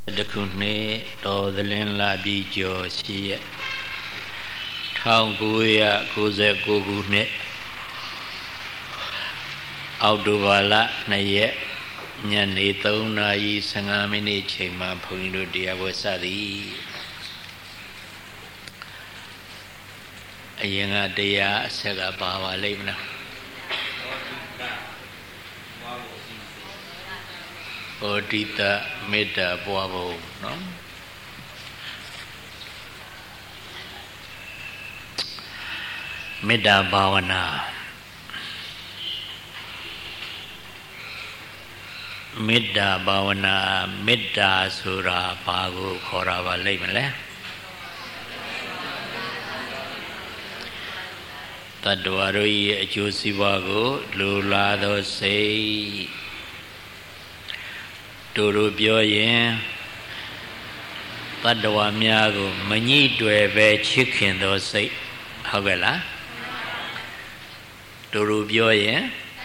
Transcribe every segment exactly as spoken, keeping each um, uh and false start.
တခုနှစ်တော်သလင်းလာပြီးကျော်ရှိရက်၁၉၉၉ခုနှစ်အောက်တိုဘာလ၂ရက်ညနေ၃နာရီ၁၅မိနစ်ချိန်မှာဘုန်းကြီးတို့တရားပွဲစသည်အရင်ကတရားအဆက်ကပါပါလိမ့်မလားဩတိတမေတ္တာပွားဖို့နော်မေတ္တာဘာဝနာမေတ္တာဘာဝနာမေတ္တာဆိုတာဘာကိုခေါ်တာပါလိမ့်မလဲတတ္တဝါတို့၏အကျိုးစီးပွားကိုလိုလားသောစိတ်တို့တို့ပြောရင်တတ္တဝါများကိုမညှိတွယ်ပဲချစ်ခင်သောစိတ်ဟုတ်ကဲ့လားတို့တို့ပြောရင်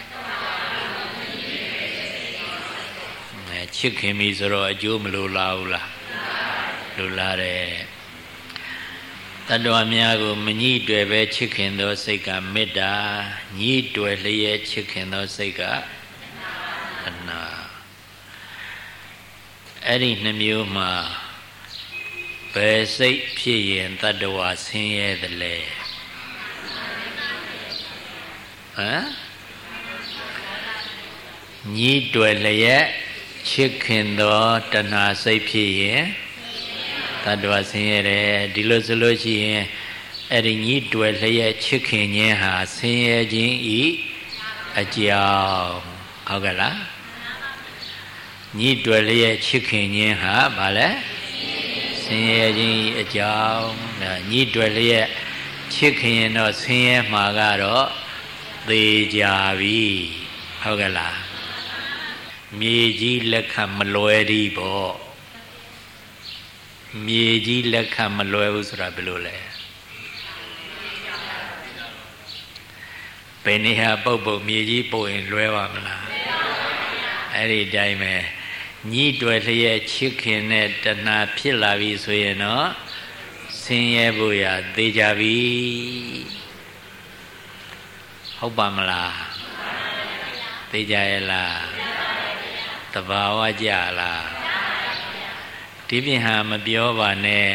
ချစ်ခင်ပြီဆိုတော့အကျိုးမလိုလားဘူးလားလိုလားတယ်တတ္တဝါများကိုမညှိတွယ်ပဲချစ်ခင်သောစိတ်ကမေတ္တာညှိတွယ်လျက်ချစ်ခင်သောစိတ်ကတဏှာအဲ့ဒီနှမျိုးမှာဘယ်စိတ်ဖြစ်ရင်တတ္တဝါဆင်းရဲသလဲဟမ်ညှိတွယ်လျက်ချစ်ခင်သောတဏှာစိတ်ဖြစ်ရင်တတ္တဝါဆင်းရဲတယ်ဒီလိုဆိုလို့ရှိရင်အဲ့ဒီညှိတွယ်လျက်ချစ်ခင်ခြင်းဟာဆင်းရဲခြင်းဤအကြောင်းဟုတ်ကဲ့လားညှိတွယ်လျက်ချစ်ခင်ခြင်းဟာဘာလဲဆင်းရဲခြင်းဤအကြောင်းညှိတွယ်လျက်ချစ်ခင်ရင်တော့ဆင်းရဲမှာကတော့သေကြပြီဟုတ်ကဲ့လားမြေကြီးလက်ခံမလွယ်သည်ပေါ့မြေကြီးလက်ခံမလွယ်ဘူးဆိုတာဘယ်လိုလဲဘယ်နေဟာပုတ်ပုတ်မြေကြီးပုတ်ရင်လွယ်ပါမလားအဲ့ဒီတိုင်းပဲညှိတွယ်လျက်ချစ်ခင်တဲ့တဏှာဖြစ်လာပြီဆိုရင်တော့ဆင်းရဲဖို့ရသေကြပြီဟုတ်ပါမလားသေကြရဲ့လားတဘာဝကြလားဒီပြင်ဟာမပြောပါနဲ့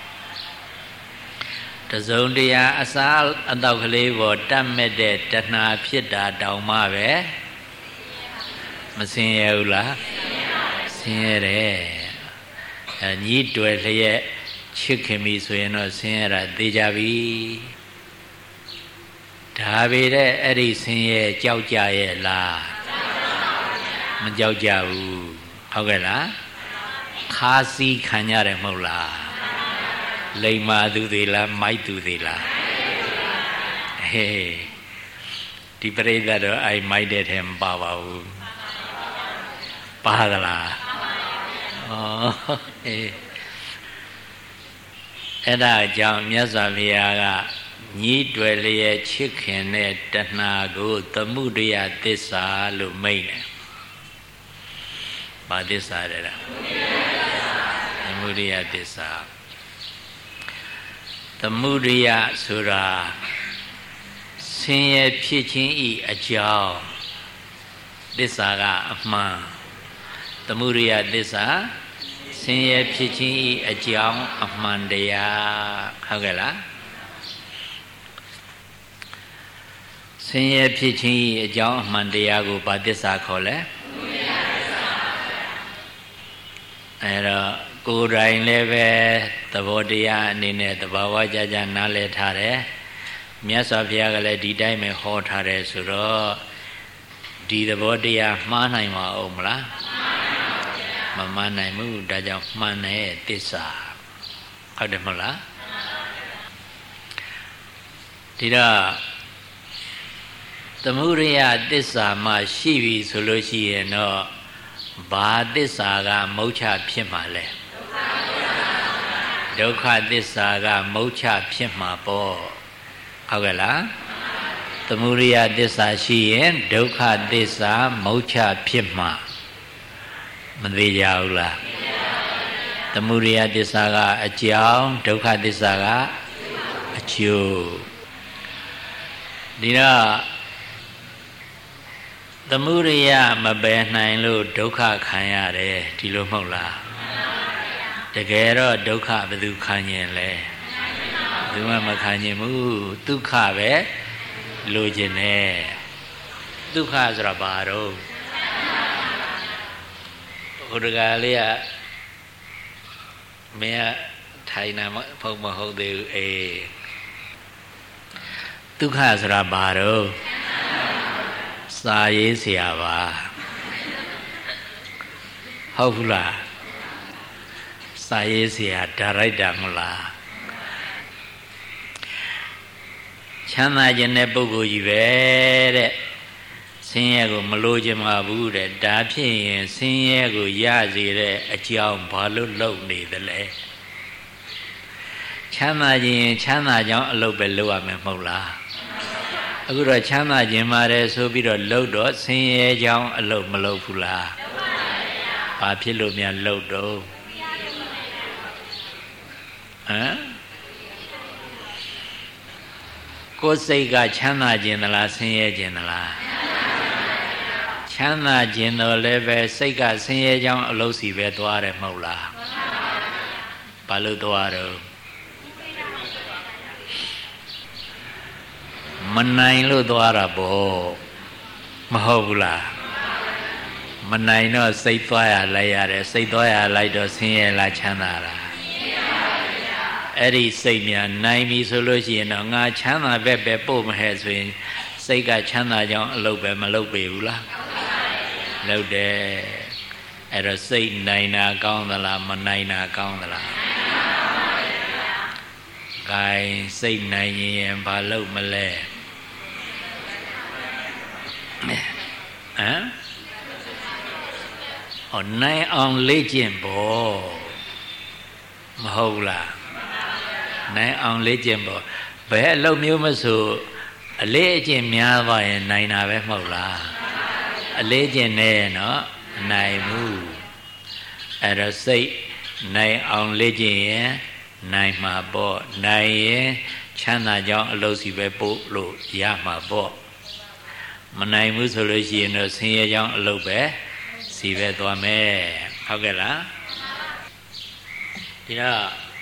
တစုံတရာအစားအသောက်ကလေးပေါ်တတ်မဲ့တဲ့တဏှာဖြစ်တာတောင်မှပဲမဆင်းရဲဘူးလားဆင်းရဲတယ်အဲညှိတွယ်လျက်ချစ်ခင်ပြီဆိုရင်တော့ဆင်းရဲတာသိကြပြီဒါပေတဲ့အဲ့ဒီဆင်းရဲကြောက်ကြရဲ့လားမကြောက်ကြဘူးဟုတ်ကဲ့လားခါးစီးခံရတယ်မဟုတ်လားလိမ္မာသူသေးလားမိုက်သူသေးလားဟေးဒီပရိသတ်တော့အဲ့မိုက်တဲ့ထဲမပါပါဘူးပါသလားဩအေးအဲ့ဒါကြောင့်မြတ်စွာဘုရားကညှိတွယ်လျက်ချစ်ခင်တဲ့တဏှာကိုသမုဒယသစ္စာလို့မိန့်တယ်ဘာသစ္စာလဲလားသမုဒယသစ္စာသမုဒယဆိုတာဆင်းရဲဖြစ်ခြင်းဤအကြောင်းသစ္စာကအမှန်သမုဒယသစ္စာဆင်းရဲဖြစ်ခြင်းဤအကြောင်းအမှန်တရားဟုတ်ကဲ့လားဆင်းရဲဖြစ်ခြင်းဤအကြောင်းအမှန်တရားကိုဘာသစ္စာခေါ်လဲအဲ့တော့ကိုယ်တိုင်လည်းပဲသဘောတရားအနေနဲ့သဘာဝကြကြနားလည်ထားတယ်မြတ်စွာဘုရားကလည်းဒီတိုင်းပဲဟောထားတယ်ဆိုတော့ဒီသဘောတရားမှားနိုင်ပါဦးမလားမမှန်နိုင်ဘူးဒါကြောင့်မှန်တဲ့သစ္စာဟုတ်တယ်မဟုတ်လားဒီတော့သမုဒယသစ္စာမှရှိပြီဆိုလို့ရှိရင်တော့ဘာသစ္စာကမုတ်ချဖြစ်မှာလဲဒုက္ခသစ္စာကမုတ်ချဖြစ်မှာပေါ့ဟုတ်ကဲ့လားသမုဒယသစ္စာရှိရင်ဒုက္ခသစ္စာမုတ်ချဖြစ်မှာမသေးကြဘူးလားသမုဒယသစ္စာကအကြောင်းဒုက္ခသစ္စာကအကျိုးဒီတော့သမုဒယမပယ်နိုင်လို့ဒုက္ခခံရတယ်ဒီလိုမဟုတ်လားတကယ်တော့ဒုက္ခဘယ်သူခံရင်လဲဘယ်သူမှမခံရင်ဘူးဒုက္ခပဲလိုချင်တယ်ဒုက္ခဆိုတာဘာတော့ဟိုတကယ်လေးကမင်းထိုင်နာမဟုတ်မဟုတ်သေးဘူးအေးဒုက္ခဆိုတာဘာတော့စာရေးဆရာပါဟုတ်ဘူးလားစာရေးဆရာဒါရိုက်တာမလားချမ်းသာခြင်းတဲ့ပုဂ္ဂိုလ်ကြီးပဲတဲ့ဆင်းရဲကိုမလိုချင်ပါဘူးတဲ့ဒါဖြစ်ရင်ဆင်းရဲကိုရစေတဲ့အကြောင်းဘာလို့လုပ်နေသလဲချမ်းသာခြင်းချမ်းသာကြောင်းအလုပ်ပဲလုပ်ရမယ်မဟုတ်လားအခုတော့ချမ်းသာခြင်းပါတယ်ဆိုပြီးတော့လှုပ်တော့ဆင်းရဲကြောင်းအလုပ်မလုပ်ဘူးလားဘာဖြစ်လို့များလှုပ်တော့ဟမ်ကိုယ်စိတ်ကချမ်းသာခြင်းသလားဆင်းရဲခြင်းသလားချမ်းသာခြင်းတော့လည်းပဲစိတ်ကဆင်းရဲကြောင်းအလုပ်စီပဲသွားတယ်မဟုတ်လားဘာလို့သွားတော့မနိုင်လို့သွားတာပေါ့မဟုတ်ဘူးလားမနိုင်တော့စိတ်သွားရလိုက်ရတယ်စိတ်သွားရလိုက်တော့ဆင်းရဲလားချမ်းသာလားအဲ့ဒီစိတ်များနိုင်ပြီဆိုလို့ရှိရင်တော့ငါချမ်းသာပဲပဲပို့မဟဲ့ဆိုရင်စိတ်ကချမ်းသာကြောင်းအလုပ်ပဲမလုပ်ပေဘူးလားလုပ်တယ်အဲ့တော့စိတ်နိုင်တာကောင်းသလားမနိုင်တာကောင်းသလားဂိုင်းစိတ်နိုင်ရင်ဘာလုပ်မလဲဟမ်ဟောနိုင်အောင်လေ့ကျင့်ဖို့မဟုတ်လားနိုင်အောင်လေ့ကျင့်ဖို့ဘယ်အလုပ်မျိုးမဆိုအလေးအကျင့်များသွားရင်နိုင်တာပဲမဟုတ်လားအလေးကျင့်နေနော်နိုင်မှုအဲ့တော့စိတ်နိုင်အောင်လေ့ကျင့်ရင်နိုင်မှာပေါ့နိုင်ရင်ချမ်းသာကြောင်းအလုပ်စီပဲပို့လို့ရမှာပေါ့မနိုင်ဘူးဆိုလို့ရှိရင်တော့ဆင်းရဲကြောင်းအလုပ်ပဲစီပဲသွားမယ်ဟုတ်ကဲ့လားဒီတော့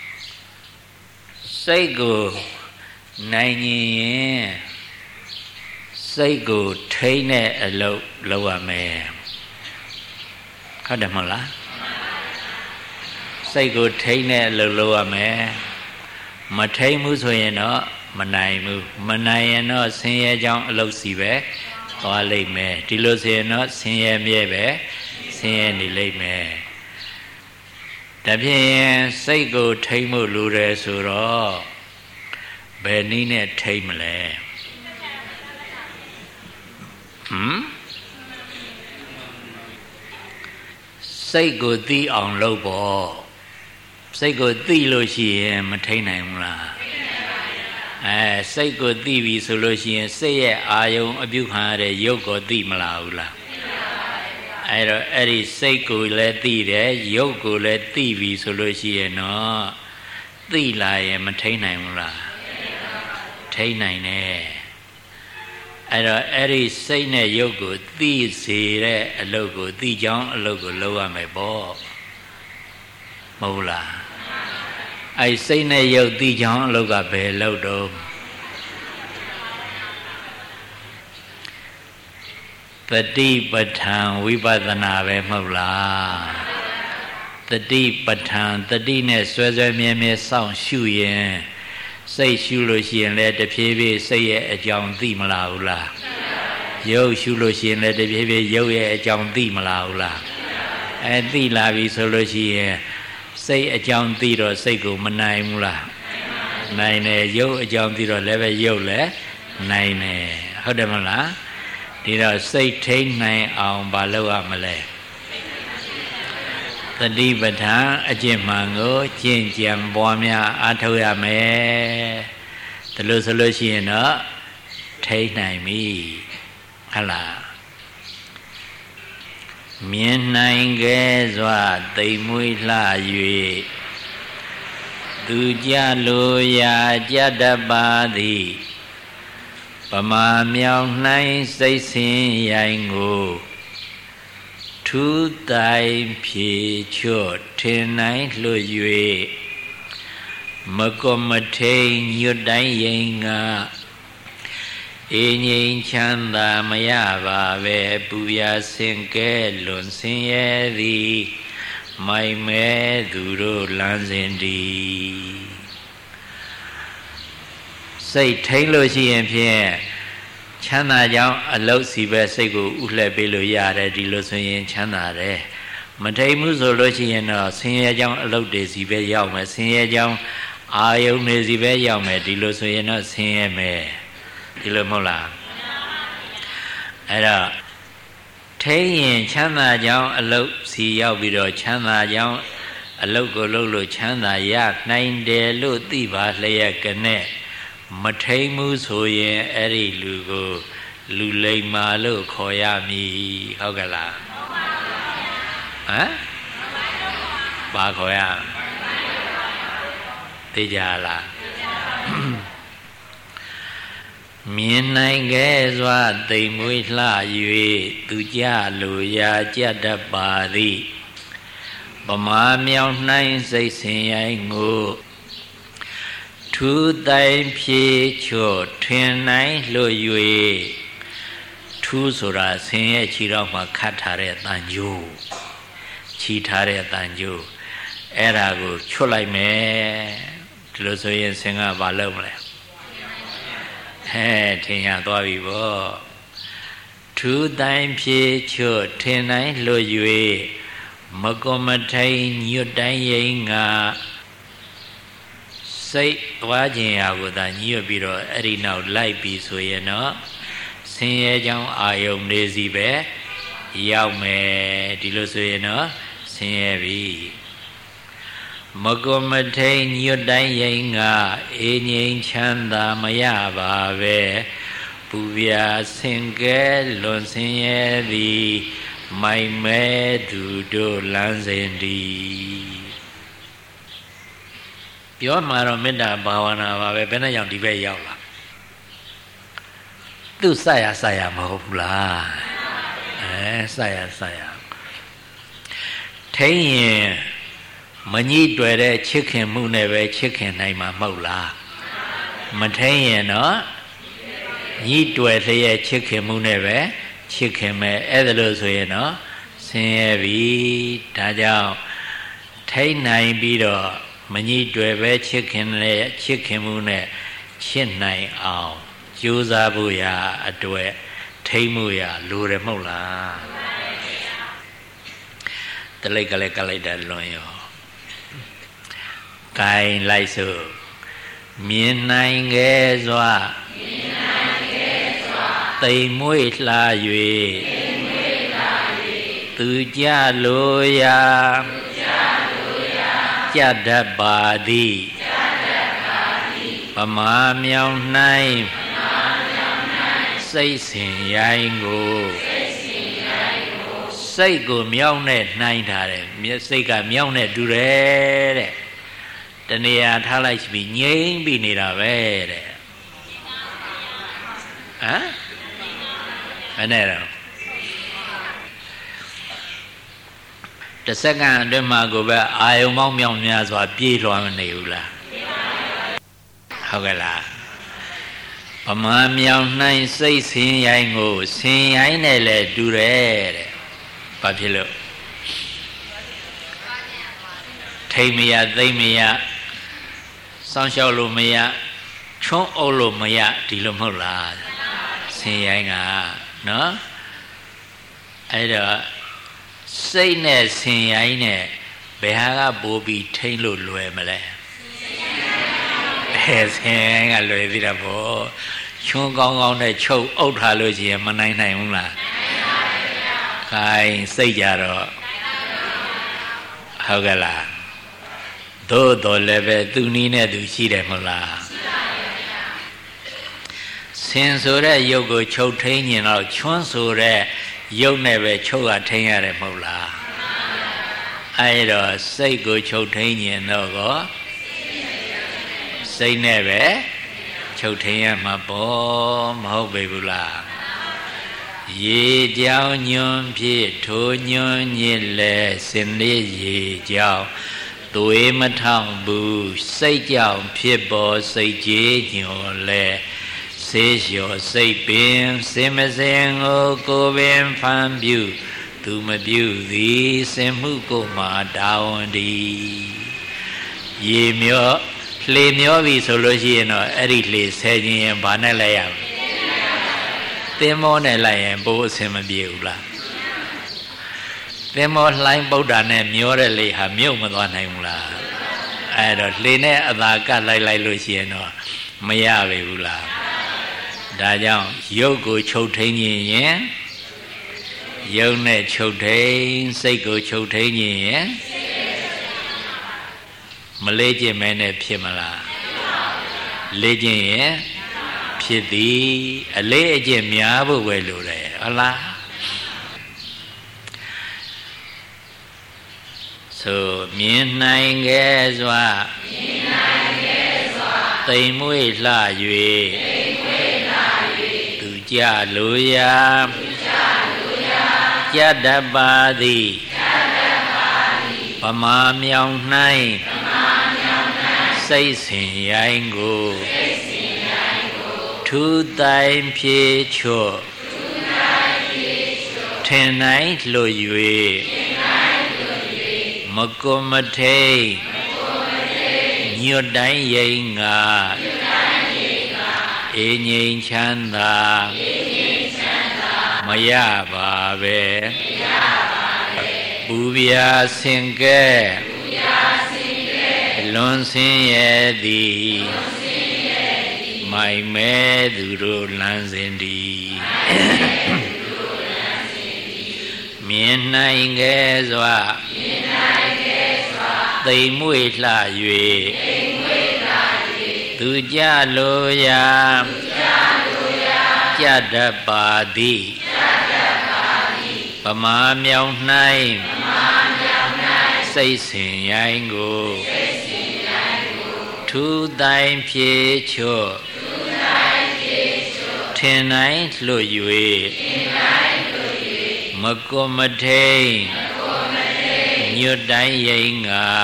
စိတ်ကိုနိုင်ရင်စိတ်ကိုထိန်းတဲ့အလုပ်လုပ်ရမယ်ဟုတ်တယ်မဟုတ်လားစိတ်ကိုထိန်းတဲ့အလုပ်လုပ်ရမယ်မထိန်းဘူးဆိုရင်တော့မနိုင်ဘူးမနိုင်ရင်တော့ဆင်းရဲကြောင်းအလုပ်စီပဲသွားလိမ့်မယ်ဒီလိုဆိုရင်တော့ဆင်းရဲမြဲပဲဆင်းရဲနေလိမ့်မယ်ဒါဖြင့်စိတ်ကိုထိန်းဖို့လိုတယ်ဆိုတော့ဘယ်နည်းနဲ့ထိန်းမလဲဟမ်စိတ်ကိုသိအောင်လုပ်ပေါ့စိတ်ကိုသိလို့ရှိရင်မထိန်းနိုင်ဘူးလားအဲစိတ်ကိုသိပြီဆိုလို့ရှိရင်စိတ်ရဲ့အာယုံအပြုခံရတဲ့ရုပ်ကိုသိမလားဘူးလားအဲ့တော့အဲ့ဒီစိတ်ကိုလည်းသိတယ်ရုပ်ကိုလည်းသိပြီဆိုလို့ရှိရင်တော့သိလာရင်မထိန်းနိုင်ဘူးလားထိန်းနိုင်တယ်အဲ့တော့အဲ့ဒီစိတ်နဲ့ရုပ်ကိုသိစေတဲ့အလုပ်ကိုသိကြောင်းအလုပ်ကိုလုပ်ရမယ်ပေါ့မဟုတ်လားအဲ့စိတ်နဲ့ရုပ်သိကြောင်းအလုပ်ကဘယ်လုပ်တော့တတိပဋ္ဌာန်ဝိပဿနာပဲမဟုတ်လားတတိပဋ္ဌာန်တတိနဲ့ဆွဲဆွဲမြဲမြဲစောင့်ရှုရင်စိတ်ရှုလို့ရှိရင်လည်းတဖြည်းဖြည်းစိတ်ရဲ့အကြောင်းသိမလားဘူးလားရုပ်ရှုလို့ရှိရင်လည်းတဖြည်းဖြည်းရုပ်ရဲ့အကြောင်းသိမလားဘူးလားအဲသိလာပြီဆိုလို့ရှိရင်စိတ်အကြောင်းသိတော့စိတ်ကိုမနိုင်ဘူးလားနိုင်တယ်ရုပ်အကြောင်းသိတော့လည်းပဲရုပ်လည်းနိုင်တယ်ဟုတ်တယ်မလားဒီတော့စိတ်ထိန်းနိုင်အောင်မလုပ်ရမလဲသတိပဋ္ဌာန်အကျင့်မှန်ကိုကျင့်ကြံပွားများအားထုတ်ရမယ်ဒါလို့ဆိုလို့ရှိရင်တော့ထိန်းနိုင်ပြီဟုတ်လားမြင်နိုင်ခဲ့စွာသိမ်မွေးလှ၍သူကြလိုရာကြတတ်ပါသည်ပမာမြောင်နှိုင်းစိတ်ဆင်းရိုင်းကိုထူးတိုင်ဖြေချော့ထင်နိုင်လွတ်၍မကောမထိန်ညွတ်တိုင်းရင်ကအေးငြိမ်ချမ်းသာမရပါပဲပူရာဆင်ကဲလွန်ဆင်းရဲသည်မိုင်မဲသူတို့လမ်းစဉ်သည်စိတ်ထိန်လို့ရှိရင်ဖြင့်ချမ်းသာကြောင်းအလုတ်စီပဲစိတ်ကိုဥလှည့်ပေးလို့ရတယ်ဒီလိုဆိုရင်ချမ်းသာတယ်မထိန်မှုဆိုလို့ရှိရင်တော့ဆင်းရဲကြောင်းအလုတ်တွေစီပဲရောက်မယ်ဆင်းရဲကြောင်းအာယုန်တွေစီပဲရောက်မယ်ဒီလိုဆိုရင်တော့ဆင်းရဲမယ်ဒီလိုမဟုတ်လားအဲ့တော့ထိန်ရင်ချမ်းသာကြောင်းအလုတ်စီရောက်ပြီးတော့ချမ်းသာကြောင်းအလုတ်ကိုလုပ်လို့ချမ်းသာရနိုင်တယ်လို့သိပါလျက်ကနဲ့မထိန်မှုဆိုရင်အဲ့ဒီလူကိုလူလိမ္မာလို့ခေါ်ရမည်ဟုတ်ကလားဟမ်ဘာခေါ်ရသိကြလားမြင်နိုင်ခဲ့စွာသိမ်မွေးလှ၍သူကြလိုရာကြတတ်ပါသည်ပမာမြောင်နှိုင်းစိတ်ဆင်းရိုင်းကိုထူးတိုင်ဖြေချော့ထင်နိုင်လွတ်၍ထူးဆိုတာဆင်းရဲခြေတော့မှခတ်ထားတဲ့တန်ကြိုးခြိထားတဲ့တန်ကြိုးအဲ့ဒါကိုချွတ်လိုက်မယ်ဒီလိုဆိုရင်ဆင်းကဘာလုပ်မလဲဟဲ့ထင်ရသွားပြီဗောထူးတိုင်ဖြေချော့ထင်နိုင်လွတ်၍မကောမထိုင်ညွတ်တိုင်းရင်ကစိတ်သွားခြင်းရာကိုသာညွတ်ပြီးတော့အဲ့ဒီနောက်လိုက်ပြီးဆိုရင်တော့ဆင်းရဲကြောင်းအာယုန်နေစီပဲရောက်မယ်ဒီလိုဆိုရင်တော့ဆင်းရဲပြီမကောမထိန်ညွတ်တိုင်းရင်ကအေးငြိမ်ချမ်းသာမရပါပဲပူပြာဆင်ကဲလွန်ဆင်းရဲသည်မိုင်မဲသူတို့လမ်းစဉ်သည်ပြောမှာတော့မေတ္တာဘာဝနာပါပဲဘယ်နဲ့ကြောင့်ဒီဘက်ရောက်လာသူစရစရမဟုတ်ဘူးလားအဲစရစရထိန်ရင်မညှိတွယ်တဲ့ချစ်ခင်မှုနဲ့ပဲချစ်ခင်နိုင်မှာမဟုတ်လားမထိန်ရင်တော့ညှိတွယ်လျက်ချစ်ခင်မှုနဲ့ပဲချစ်ခင်မယ်အဲ့ဒါလို့ဆိုရင်တော့ဆင်းရဲပြီဒါကြောင့်ထိန်နိုင်ပြီးတော့မညှိတွယ်ပဲချစ်ခင်တဲ့ချစ်ခင်မှုနဲ့ချစ်နိုင်အောင်ကြိုးစားဖို့ရာအတွက်ထိမ့်မှုရာလိုတယ်မဟုတ်လားတလိတ်ကလေးကလိုက်တယ်လွန်ရောကိုင်လိုက်စို့မြင်နိုင်ခဲ့စွာသိမ်မွေ့လှ၍သူကြလိုရာကြတတ်ပါသည်ပမာမြောင်၌စိတ်ဆင်ရိုင်းကိုစိတ်ကိုမြောင်းနဲ့နှိုင်းထားတယ်စိတ်ကမြောင်းနဲ့တူတယ်တဲ့တဏှာထားလိုက်ပြီးငြိမ့်ပြီးနေတာပဲတဲ့ဟမ်ဘယ်နဲ့တော့တစ်စက္ကန့်အတွင်းမှာကိုပဲအာယုံပေါင်းမြောင်များစွာပြေးလွှမ်းမနေဘူးလားဟုတ်ကဲ့လားပမာမြောင်နှိုင်းစိတ်ဆင်းရိုင်းကိုဆင်းရိုင်းနဲ့လဲတူတယ်တဲ့ဘာဖြစ်လို့ထိမရသိမရစောင်းလျှောက်လို့မရချွန်းအုပ်လို့မရဒီလိုမဟုတ်လားဆင်းရိုင်းကနော်အဲ့တော့စိတ်နဲ့ဆင်ရိုင်းနဲ့ဘယ်ဟာကပိုးပြီးထိမ့်လို့လွယ်မလဲအဲဆင်ရိုင်းကလွယ်သေးတာပေါ့ချွန်းကောင်းကောင်းနဲ့ချုပ်အုပ်ထားလို့ရှိရင်မနိုင်နိုင်ဘူးလားခိုင်းစိတ်ကြတော့ဟုတ်ကဲ့လားသို့တော်လည်းပဲသူနီးနဲ့သူရှိတယ်မဟုတ်လားဆင်ဆိုတဲ့ရုပ်ကိုချုပ်ထိန်ရင်တော့ချွန်းဆိုတဲ့ရုပ်နဲ့ပဲချုပ်ရထိန်ရတယ်မဟုတ်လားအဲ့တော့စိတ်ကိုချုပ်ထိန်ရင်တော့ကောစိတ်နဲ့ပဲချုပ်ထိန်ရမှာပေါ့မဟုတ်ပေဘူးလားရေကြောင်ညွန်ဖြစ်ထိုညွန်ညစ်လဲစင်လေးရေကြောင်သွေးမထောင်ဘူးစိတ်ကြောင့်ဖြစ်ပေါ်စိတ်ကြီးညွန်လဲစေလျော်စိတ်ပင်စင်မစင်ကိုကိုပင်ဖန်ပြုသူမပြုသည်စင်မှုကိုမှတာဝန်တည်းရေမျောလှေမျောပြီဆိုလို့ရှိရင်တော့အဲ့ဒီလှေဆဲခြင်းရင်ဘာနဲ့လိုက်ရမလဲသင်္ဘောနဲ့လိုက်ရင်ဘိုးအဆင်မပြေဘူးလားသင်္ဘောလှိုင်းပုဒ္ဒါနဲ့မျောတဲ့လေဟာမြုပ်မသွားနိုင်ဘူးလားအဲ့တော့လှေနဲ့အသာကလိုက်လိုက်လို့ရှိရင်တော့မရပေဘူးလားဒါကြောင့်ရုပ်ကိုချုပ်ထိန်ခြင်းရင်ရုပ်နဲ့ချုပ်ထိန်စိတ်ကိုချုပ်ထိန်ခြင်းရင်မလေးကျင်မဲနဲ့ဖြစ်မလားလေးကျင်ရင်ဖြစ်သည်အလေးအကျင့်များဖို့ပဲလိုတယ်ဟုတ်လားဆိုမြင်နိုင်ခဲ့စွာမြင်နိုင်ခဲ့စွာသိမ်မွေ့လှ၍သိမ်မွေ့လှ၍သူကြလိုရာသူကြလိုရာကြတတ်ပါသည်ကြတတ်ပါသည်ဗမာမြောင်၌ဗမာမြောင်၌စိတ်စဉ်ရိုင်းကိုစိတ်စဉ်ရိုင်းကိုထူတိုင်ဖြေချော့ထူတိုင်ဖြေချော့ထင်နိုင်လွတ်၍မကုမထိန်ညွတ်တိုင်းရင်ငါအေးငြိမ်ချမ်းသာမရပါပဲပူပြာဆင်ကဲလွန်ဆင်းရဲ့သည်မိုင်မဲသူတို့လမ်းစဉ်သည်မြင်နိုင်ခဲ့စွာသိမ်မွေ့လှ၍သူကြလိုရာကြတတ်ပါသည်ဗမာမြောင်၌စိတ်စဉ်ရိုင်းကိုထူတိုင်ဖြေချော့ထင်နိုင်လွတ်၍မကုမထိန်ညွတ်တိုင်းရင်ငါ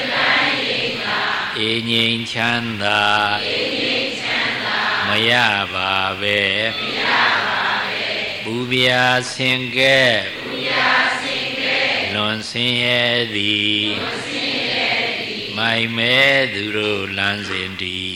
အေးငြိမ်ချမ်းသာမရပါပဲပူပြာဆင်ကဲလွန်ဆင်းရဲ့သည်မိုင်မဲသူတို့လမ်းစဉ်တည်း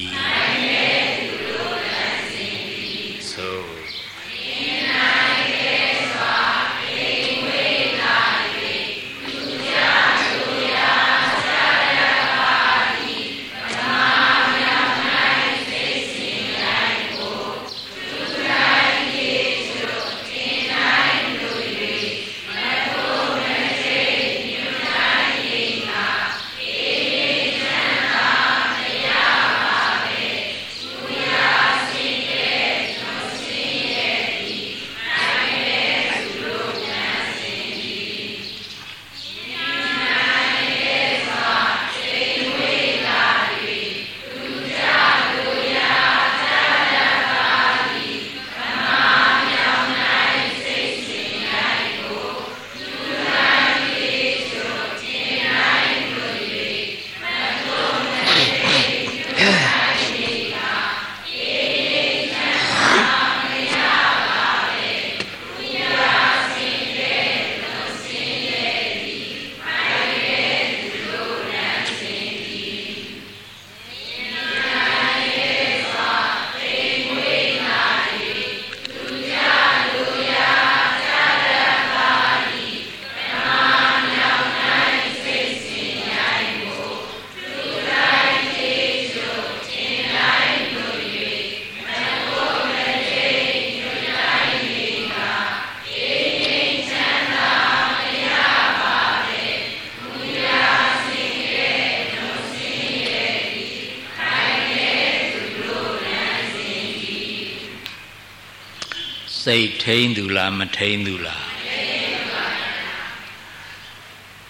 စိတ်ထိန်သူလားမထိန်သူလား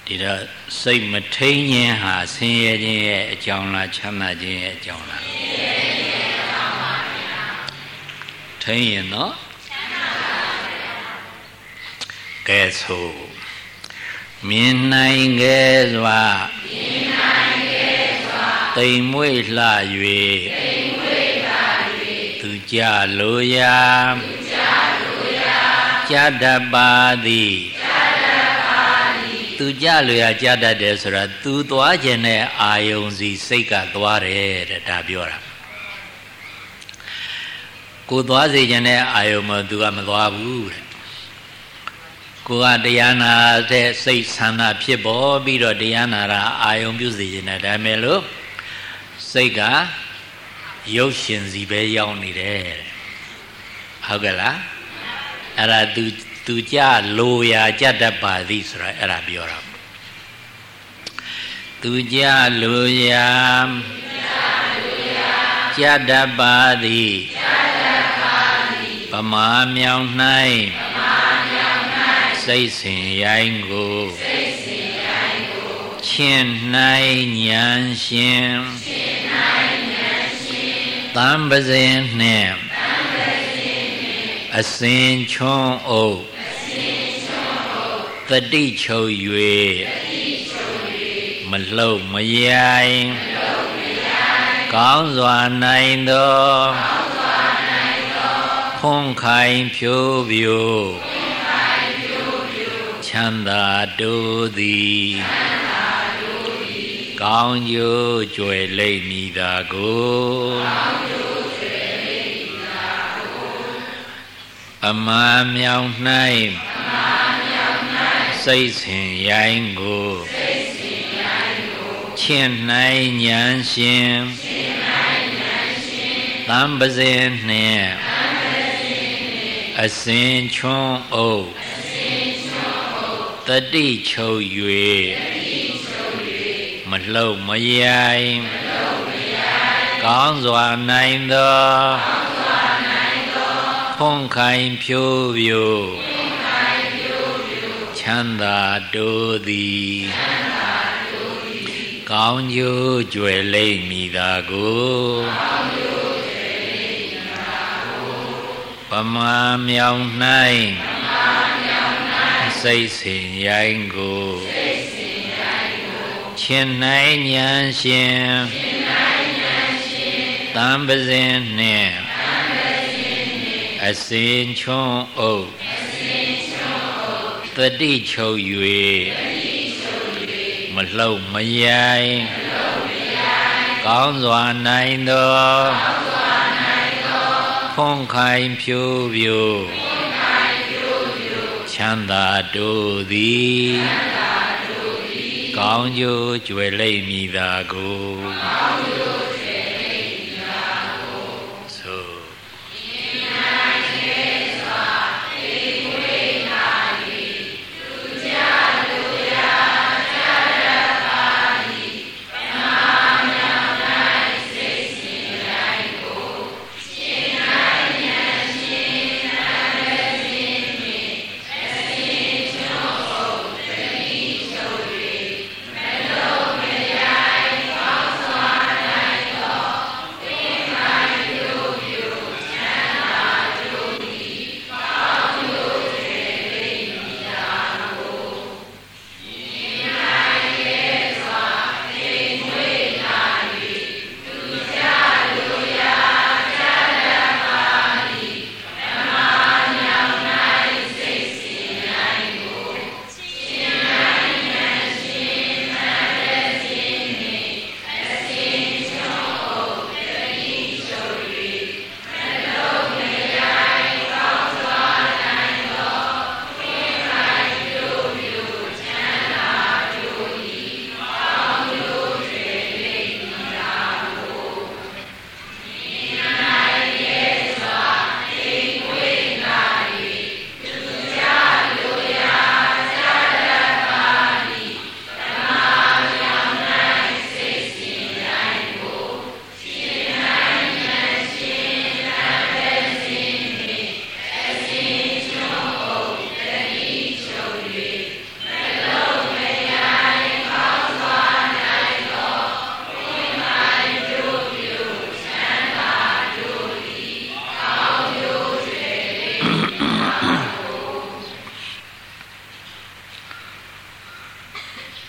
ဒီတော့စိတ်မထိန်ခြင်းဟာဆင်းရဲခြင်းရဲ့အကြောင်းလားချမ်းသာခြင်းရဲ့အကြောင်းလားဆင်းရဲခြင်းရဲ့အကြောင်းပါဗျာထိန်ရင်နော်ချမ်းသာပါဗျာကဲဆိုမြင်နိုင်ခဲ့စွာမြင်နိုင်ခဲ့စွာတိမ်မွေ့လှ၍တိမ်မွေ့လှ၍သူကြလိုရာသူကြလိုရာကြတတ်ပါသည်သူကြလို့ရကြတတ်တယ်ဆိုတာသူသွားခြင်းနဲ့အာယုံစီစိတ်ကသွားတယ်တဲ့ဒါပြောတာကိုသွားစေခြင်းနဲ့အာယုံမသူကမသွားဘူးတဲ့ကိုကတရားနာတဲ့စိတ်ဆန္ဒဖြစ်ပေါ်ပြီးတော့တရားနာတာအာယုံပြုစေခြင်းနဲ့ဒါမဲ့လို့စိတ်ကရုပ်ရှင်စီပဲရောက်နေတယ်ဟုတ်ကဲ့လားအဲ့ဒါသူသူကြလိုရာကြတတ်ပါသည်ဆိုတာအဲ့ဒါပြောတာသူကြလိုရာကြတတ်ပါသည်ပမာမြောင်၌စိတ်စဉ်ရိုင်းကိုချင်း၌ဉာဏ်ရှင်သံပဇင်နှင့်အစဉ်ချွန်းအုပ်တတိချုပ်၍မလှုပ်မရိုင်းကောင်းစွာနိုင်သောဖွန်ခိုင်ဖြိုးပြိုချမ်းသာတို့သည်ကောင်းကျိုးကြွယ်လိမ့်မည်သာကိုအမားမြောင်၌စိတ်စဉ်ရိုင်းကိုချင်း၌ဉာဏ်ရှင်သံပဇင်နှင့်အစဉ်ချွန်းအုပ်တတိချုပ်၍မလှုပ်မရိုင်းကောင်းစွာနိုင်သောဖွန်ခိုင်ဖြိုးပြိုချမ်းသာတို့သည်ကောင်းကျိုးကြွယ်လိမ့်မည်သာကိုပမာမြောင်၌စိတ်စဉ်ရိုင်းကိုချင်း၌ဉာဏ်ရှင်သံပဇင်နှင့်အစဉ်ချွန်းအုပ်တတိချုပ်၍မလှုပ်မရိုင်းကောင်းစွာနိုင်သောဖွန်ခိုင်ဖြိုးပြိုချမ်းသာတို့သည်ကောင်းကျိုးကြွယ်လိမ့်မည်သာကို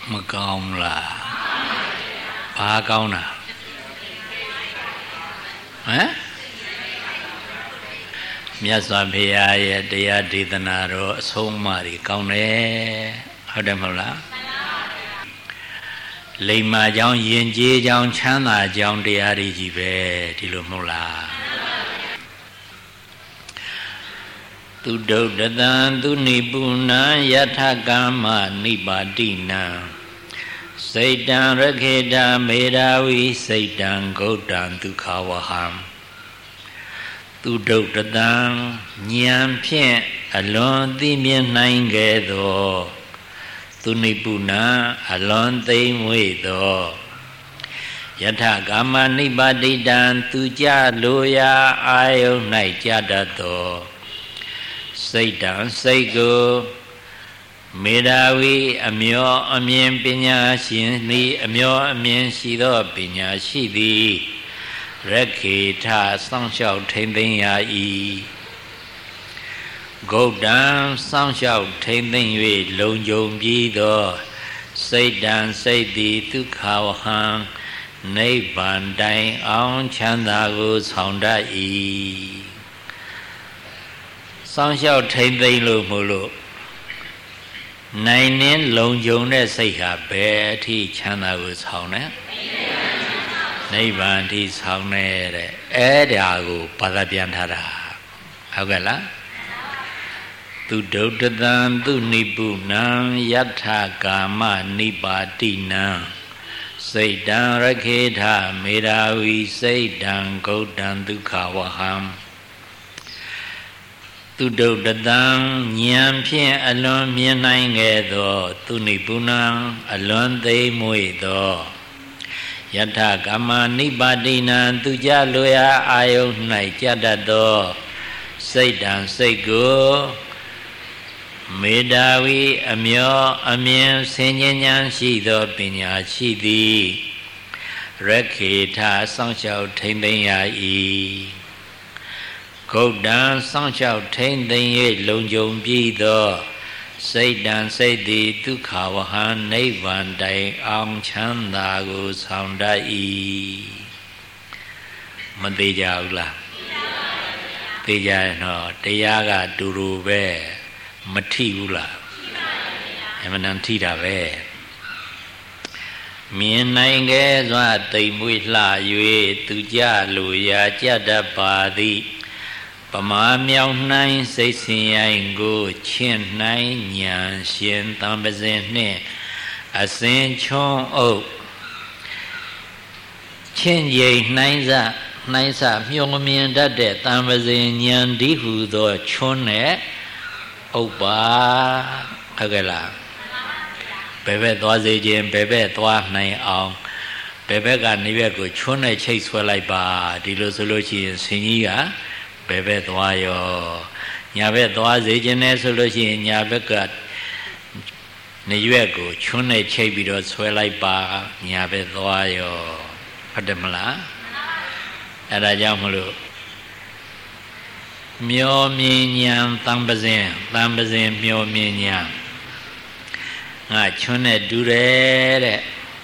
မကောင်းလားဘာကောင်းတာဟမ်မြတ်စွာဘုရားရဲ့တရားဒေသနာတော်အဆုံးအမတွေကောင်းတယ်ဟုတ်တယ်မဟုတ်လားလိမ္မာကြောင်းယဉ်ကျေးကြောင်းချမ်းသာကြောင်းတရားတွေကြီးပဲဒီလိုမဟုတ်လားသူဒုဒ္ဒတံသူနိပုဏံယထကာမနိပါတိနံစိတ်တံရခေတမေရာဝိစိတ်တံဂௌတံဒုက္ခဝဟံသူဒုဒ္ဒတံဉာဏ်ဖြင့်အလွန်သိမြင်နိုင်ခဲ့သောသူနိပုဏံအလွန်သိမ့်မွေ့သောယထကာမနိပါတိတံသူကြလိုရာအာယုန်၌ကြတတ်သောစိတ်တံစိတ်ကိုမေရာဝီအမျောအမြင်ပညာရှင်သည်အမျောအမြင်ရှိသောပညာရှိသည်ရခေထစောင့်ရှောက်ထိမ့်သိမ်းရ၏ဂௌတံစောင့်ရှောက်ထိမ့်သိမ်း၍လုံခြုံပြီးသောစိတ်တံစိတ်သည်ဒုက္ခဝဟံနိဗ္ဗာန်တိုင်အောင်ချမ်းသာကိုဆောင်တတ်၏စောင့်ရှောက်ထိမ့်သိမ်းလို့မို့လို့နိုင်နှင်းလုံခြုံတဲ့စိတ်ဟာဘယ်အထိချမ်းသာကိုဆောင်လဲနိဗ္ဗာန်ထိဆောင်တဲ့အဲ့ဒါကိုဘာသာပြန်ထားတာဟုတ်ကဲ့လားသူဒုဒ္ဒတံသူနိပုဏံယထကာမနိပါတိနံစိတ်တံရခေထမေရာဝီစိတ်တံဂௌတံဒုက္ခဝဟံသူဒုဒ္ဒတံဉာဏ်ဖြင့်အလွန်မြင်နိုင်ခဲ့သောသူနိပုဏံအလွန်သိမ့်မွေ့သောယထကာမနိပါတိနံသူကြလိုရာအာယုန်၌ကြတတ်သောစိတ်တံစိတ်ကိုမေတ္တာဝီအမျောအမြင်ဆင်ញဉာဏ်ရှိသောပညာရှိသည်ရခေထစောင့်ရှောက်ထိမ့်သိမ်းရ၏ဂௌတံစောင့်ရှောက်ထိမ့်သိမ်း၍လုံခြုံပြီးသောစိတ်တံစိတ်သည်ဒုက္ခဝဟံနိဗ္ဗာန်တိုင်အောင်ချမ်းသာကိုဆောင်တတ်၏မသေးကြဘူးလားသိကြရင်တော့တရားကတူတူပဲမထိဘူးလားအမှန်တန်ထိတာပဲမြင်နိုင်ခဲ့စွာတိမ်မွေ့လှ၍သူကြလိုရာကြတတ်ပါသည်ပမာမြောင်နှိုင်းစိတ်ဆင်ရိုင်းကိုချင့်နှိုင်းဉာဏ်ရှင်တံပစင်နှင့်အစဉ်ချွန်းအုပ်ချင့်ကြိမ်နှိုင်းစနှိုင်းစမြုံမြင်တတ်တဲ့တံပစင်ဉာဏ်ဒီဟုသောချွန်းနဲ့ဥပ္ပါဟုတ်ကဲ့လားဘယ်ဘက်သွားစေခြင်းဘယ်ဘက်သွားနိုင်အောင်ဘယ်ဘက်ကနေဘက်ကိုချွန်းနဲ့ချိတ်ဆွဲလိုက်ပါဒီလိုဆိုလို့ရှိရင်ဆင်ကြီးကဘယ်ဘက်သွားရောညာဘက်သွားစေခြင်းနဲ့ဆိုလို့ရှိရင်ညာဘက်ကနေရွက်ကိုချွန်းနဲ့ချိတ်ပြီးတော့ဆွဲလိုက်ပါညာဘက်သွားရောဟုတ်တယ်မလားအဲ့ဒါကြောင့်မလို့မျောမြင်ဉာဏ်တံပစင်တံပစင်မျောမြင်ဉာဏ်ငါချွန်းနဲ့တူတယ်တဲ့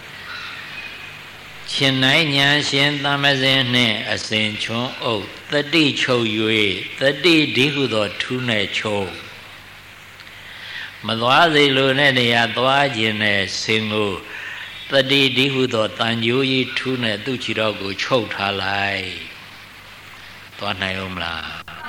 ရှင်နိုင်ဉာဏ်ရှင်တမစင်နှင့်အစဉ်ချွန်းအုပ်တတိချုပ်၍တတိဒီဟုသောထူးနဲ့ချုပ်မသွားစေလိုတဲ့နေရာသွားခြင်းနဲ့ဆင်ကိုတတိဒီဟုသောတန်ကြိုးကြီးထူးနဲ့သူ့ခြေတော်ကိုချုပ်ထားလိုက်သွားနိုင်ဦးမလား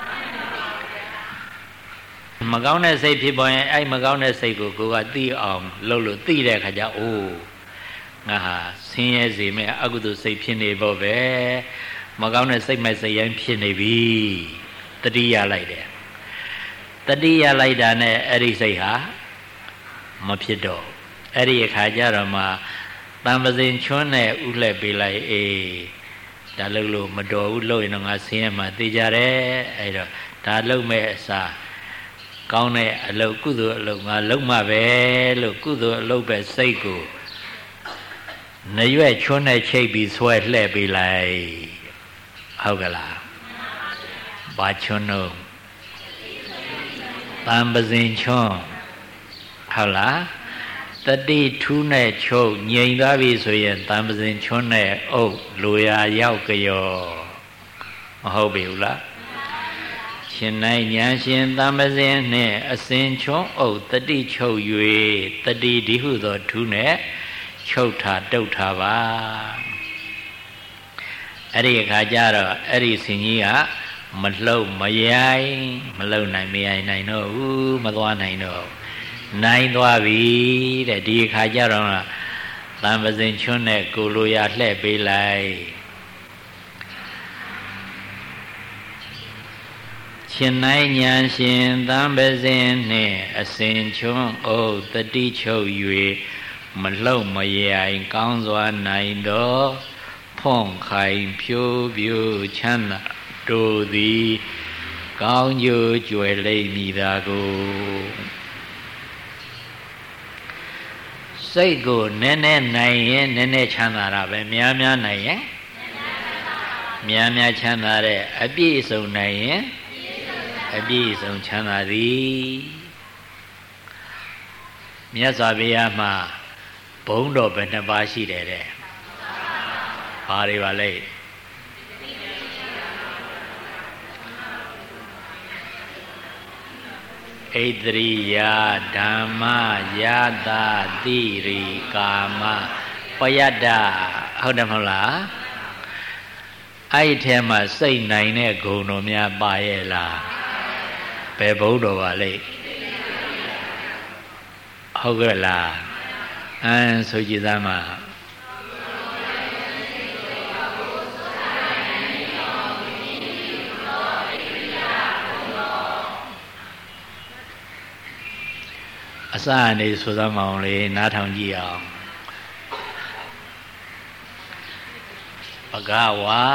မကောင်းတဲ့စိတ်ဖြစ်ပေါ်ရင်အဲ့မကောင်းတဲ့စိတ်ကိုကိုကသိအောင်လုပ်လို့သိတဲ့အခါကျအိုးငါဟာဆင်းရဲစေမဲ့အကုသိုလ်စိတ်ဖြစ်နေဖို့ပဲမကောင်းတဲ့စိတ်မဲ့စိတ်ရိုင်းဖြစ်နေပြီတတိယလိုက်တယ်တတိယလိုက်တာနဲ့အဲ့ဒီစိတ်ဟာမဖြစ်တော့အဲ့ဒီအခါကျတော့မှတံပစင်ချွန်းနဲ့ဥလှက်ပေးလိုက်အေးဒါလို့လို့မတော်ဘူးလို့ရင်တော့ငါဆင်းရဲမှသိကြတယ်အဲ့တော့ဒါလုံးမဲ့အစားကောင်းတဲ့အလုပ်ကုသိုလ်အလုပ်ငါလုံးမှပဲလို့ကုသိုလ်အလုပ်ပဲစိတ်ကိုနရွက်ချွန်းနဲ့ချိတ်ပြီးဆွဲလှည့်ပေးလိုက်ဟုတ်ကလားဘာချွန်းတော့တံပစင်ချွန်းဟုတ်လားတတိထူးနဲ့ချုပ်ငြိမ်သွားပြီဆိုရင်တံပစင်ချွန်းနဲ့အုပ်လူရာရောက်ကြောမဟုတ်ပြီဘူးလားရှင်နိုင်ညာရှင်တံပစင်နှင့်အစဉ်ချွန်းအုပ်တတိချုပ်၍တတိဒီဟုသောထူးနဲ့ချုပ်ထားတုတ်ထားပါအဲ့ဒီအခါကျတော့အဲ့ဒီဆင်ကြီးကမလှုပ်မရိုင်မလှုပ်နိုင်မရိုင်နိုင်တော့ဘူးမသွားနိုင်တော့နိုင်သွားပြီတဲ့ဒီအခါကျတော့တံပစင်ချွန်းနဲ့ကိုလိုရာလှဲ့ပေးလိုက်ရှင်နိုင်ညာရှင်တံပစင်နှင့်အစဉ်ချွန်းအုပ်တတိချုပ်၍မလှုပ်မရိုင်ကောင်းစွာနိုင်တော့ဖွန်ခိုင်ဖြိုးဖြိုးချမ်းသာတို့သည်ကောင်းကျိုးကြွယ်လိမ့်မည်သာကိုစိတ်ကိုနည်းနည်းနိုင်ရင်နည်းနည်းချမ်းသာတာပဲများများနိုင်ရင်များများချမ်းသာတဲ့အပြည့်အစုံနိုင်ရင်အပြည့်အစုံချမ်းသာသည်မြတ်စွာဘုရားမှာဘုံတော်ပဲနှစ်ပါးရှိတယ်တဲ့ဘာတွေပါလဲဣတရိယာဓမ္မယာတာတိရိကာမပယတ္တဟုတ်တယ်မဟုတ်လားအဲ့ဒီထဲမှာစိတ်နိုင်တဲ့ဂုဏ်တော်များပါရဲ့လားဘယ်ဘုံတော်ပါလဲဟုတ်ကဲ့လားအမ်ဆိုကြည်သားမှာအစအနေဆိုသမောင်လေးနားထောင်ကြည့်အောင်ဘဂဝါ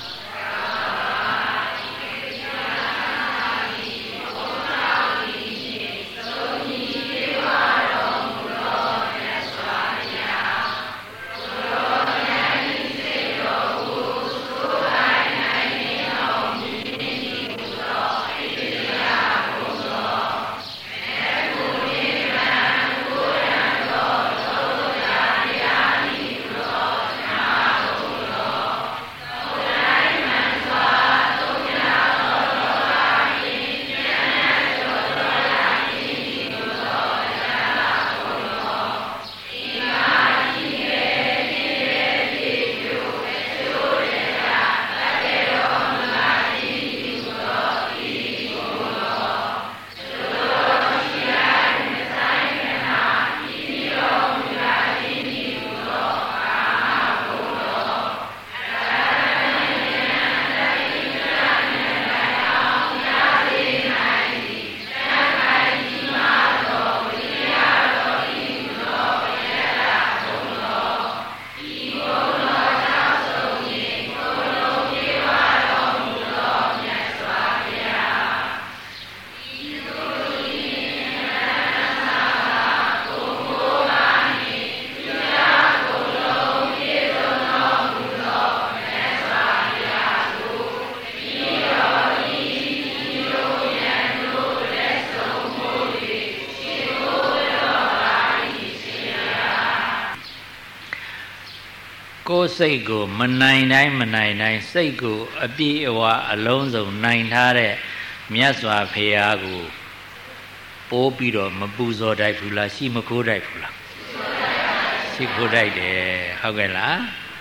ကိုယ်စိတ်ကိုမနိုင်တိုင်းမနိုင်တိုင်းစိတ်ကိုအပြည့်အဝအလုံးစုံနိုင်ထားတဲ့မြတ်စွာဘုရားကိုပိုးပြီးတော့မပူဇော်တိုက်ဘူးလားရှိမခိုးတိုက်ဘူးလားရှိခိုးတိုက်တယ်ဟုတ်ကဲ့လား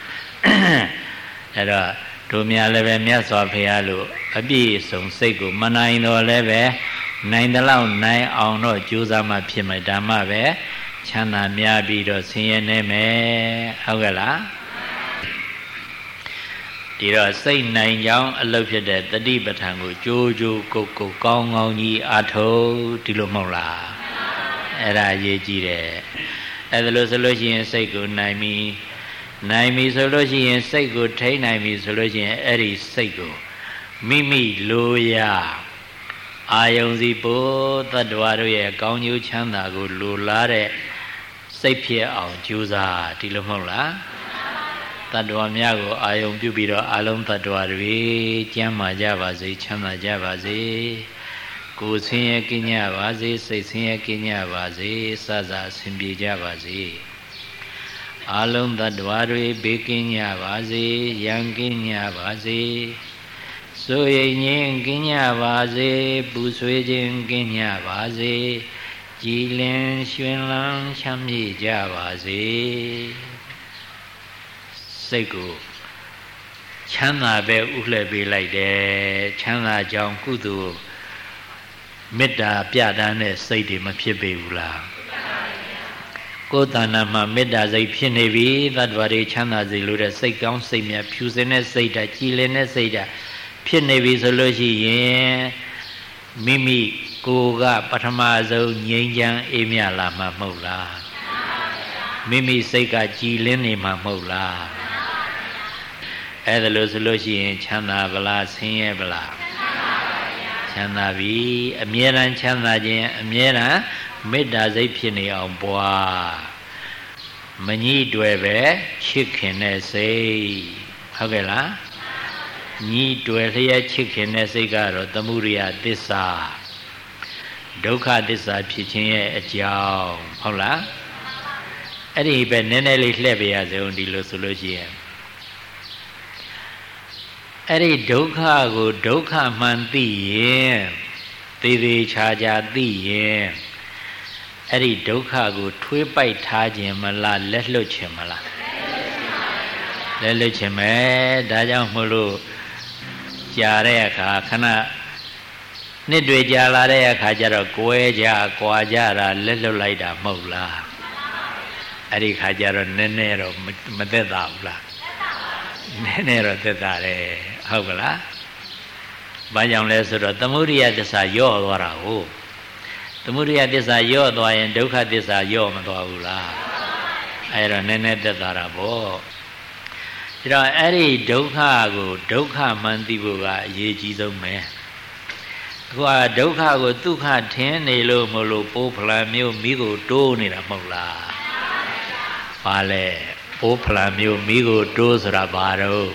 အဲ့တော့တို့များလည်းပဲမြတ်စွာဘုရားလို့အပြည့်စုံစိတ်ကိုမနိုင်တော့လည်းပဲနိုင်တဲ့လောက်နိုင်အောင်တော့ကြိုးစားမှဖြစ်မယ်ဓမ္မပဲချမ်းသာများပြီးတော့ဆင်းရဲနေမယ်ဟုတ်ကဲ့လားဒီတော့စိတ်နိုင်ကြောင်းအလုပ်ဖြစ်တဲ့တတိပဋ္ဌာန်ကိုကြိုးကြိုးကုတ်ကုတ်ကောင်းကောင်းကြီးအားထုတ်ဒီလိုမဟုတ်လားအဲ့ဒါအရေးကြီးတယ်အဲ့ဒါလို့ဆိုလို့ရှိရင်စိတ်ကိုနိုင်ပြီနိုင်ပြီဆိုလို့ရှိရင်စိတ်ကိုထိန်းနိုင်ပြီဆိုလို့ရှိရင်အဲ့ဒီစိတ်ကိုမိမိလိုရာအာယုံစီပို့တတ္တဝါတို့ရဲ့ကောင်းကျိုးချမ်းသာကိုလိုလားတဲ့စိတ်ဖြစ်အောင်ကြိုးစားဒီလိုမဟုတ်လားတတ္တဝါများကိုအာယုံပြုပြီးတော့အလုံးတတ္တဝါတွေကျမ်းမာကြပါစေချမ်းသာကြပါစေကိုယ်ဆင်းရဲကင်းကြပါစေစိတ်ဆင်းရဲကင်းကြပါစေစသအစဉ်ပြေကြပါစေအလုံးသတ္တဝါတွေဘေးကင်းကြပါစေရန်ကင်းကြပါစေစိုးရိမ်ခြင်းကင်းကြပါစေပူဆွေးခြင်းကင်းကြပါစေကြည်လင်ရွှင်လန်းချမ်းမြေ့ကြပါစေစိတ်ကိုချမ်းသာပဲဥလှည့်ပေးလိုက်တယ်ချမ်းသာကြောင်းကုသိုလ်မေတ္တာပြတန်းတဲ့စိတ်တွေမဖြစ်ပေဘူးလားကိုယ်တဏ္ဍာမှာမေတ္တာစိတ်ဖြစ်နေပြီသတ္တဝါတွေချမ်းသာစေလို့တဲ့စိတ်ကောင်းစိတ်မြတ်ဖြူစင်တဲ့စိတ်ဓာတ်ကြည်လင်တဲ့စိတ်ဓာတ်ဖြစ်နေပြီဆိုလို့ရှိရင်မိမိကိုယ်ကပထမဆုံးငြိမ်းချမ်းအေးမြလာမှာမဟုတ်လားမိမိစိတ်ကကြည်လင်နေမှာမဟုတ်လားအဲ့ဒါလို့ဆိုလို့ရှိရင်ချမ်းသာဗလားဆင်းရဲဗလားချမ်းသာပြီအမြဲတမ်းချမ်းသာခြင်းအမြဲတမ်းမေတ္တာစိတ်ဖြစ်နေအောင်ပွားမညှိတွယ်ပဲချစ်ခင်တဲ့စိတ်ဟုတ်ကဲ့လားညှိတွယ်လျက်ချစ်ခင်တဲ့စိတ်ကတော့သမုဒိယသစ္စာဒုက္ခသစ္စာဖြစ်ခြင်းရဲ့အကြောင်းဟုတ်လားအဲ့ဒီပဲနည်းနည်းလေးလှည့်ပြရစေဦးဒီလိုဆိုလို့ရှိရင်အဲ့ဒီဒုက္ခကိုဒုက္ခမှန်သိရင်သေသေးချာချာသိရင်အဲ့ဒီဒုက္ခကိုထွေးပိုက်ထားခြင်းမလားလက်လွတ်ခြင်းမလားလက်လွတ်ခြင်းပဲဒါကြောင့်မို့လို့ကြာတဲ့အခါခဏနှစ်တွေကြာလာတဲ့အခါကျတော့ကွဲကြကွာကြတာလက်လွတ်လိုက်တာမဟုတ်လားအဲ့ဒီခါကျတော့နည်းနည်းတော့မသက်သာဘူးလားနည်းနည်းတော့သက်သာတယ်ဟုတ်ကလားဘာကြောင့်လဲဆိုတော့သမုဒိယသစ္စာယော့သွားတာဟုတ်သမုဒိယသစ္စာယော့သွားရင်ဒုက္ခသစ္စာယော့မသွားဘူးလားအဲ့တော့နည်းနည်းသက်သာတာပေါ့ဒါတော့အဲ့ဒီဒုက္ခကိုဒုက္ခမှန်သိဖို့ကအရေးကြီးဆုံးပဲအခုကဒုက္ခကိုဒုက္ခထင်နေလို့မလို့ပိုးဖလာမျိုးမိကိုတိုးနေတာမဟုတ်လားဘာလဲပိုးဖလာမျိုးမိကိုတိုးဆိုတာဘာတော့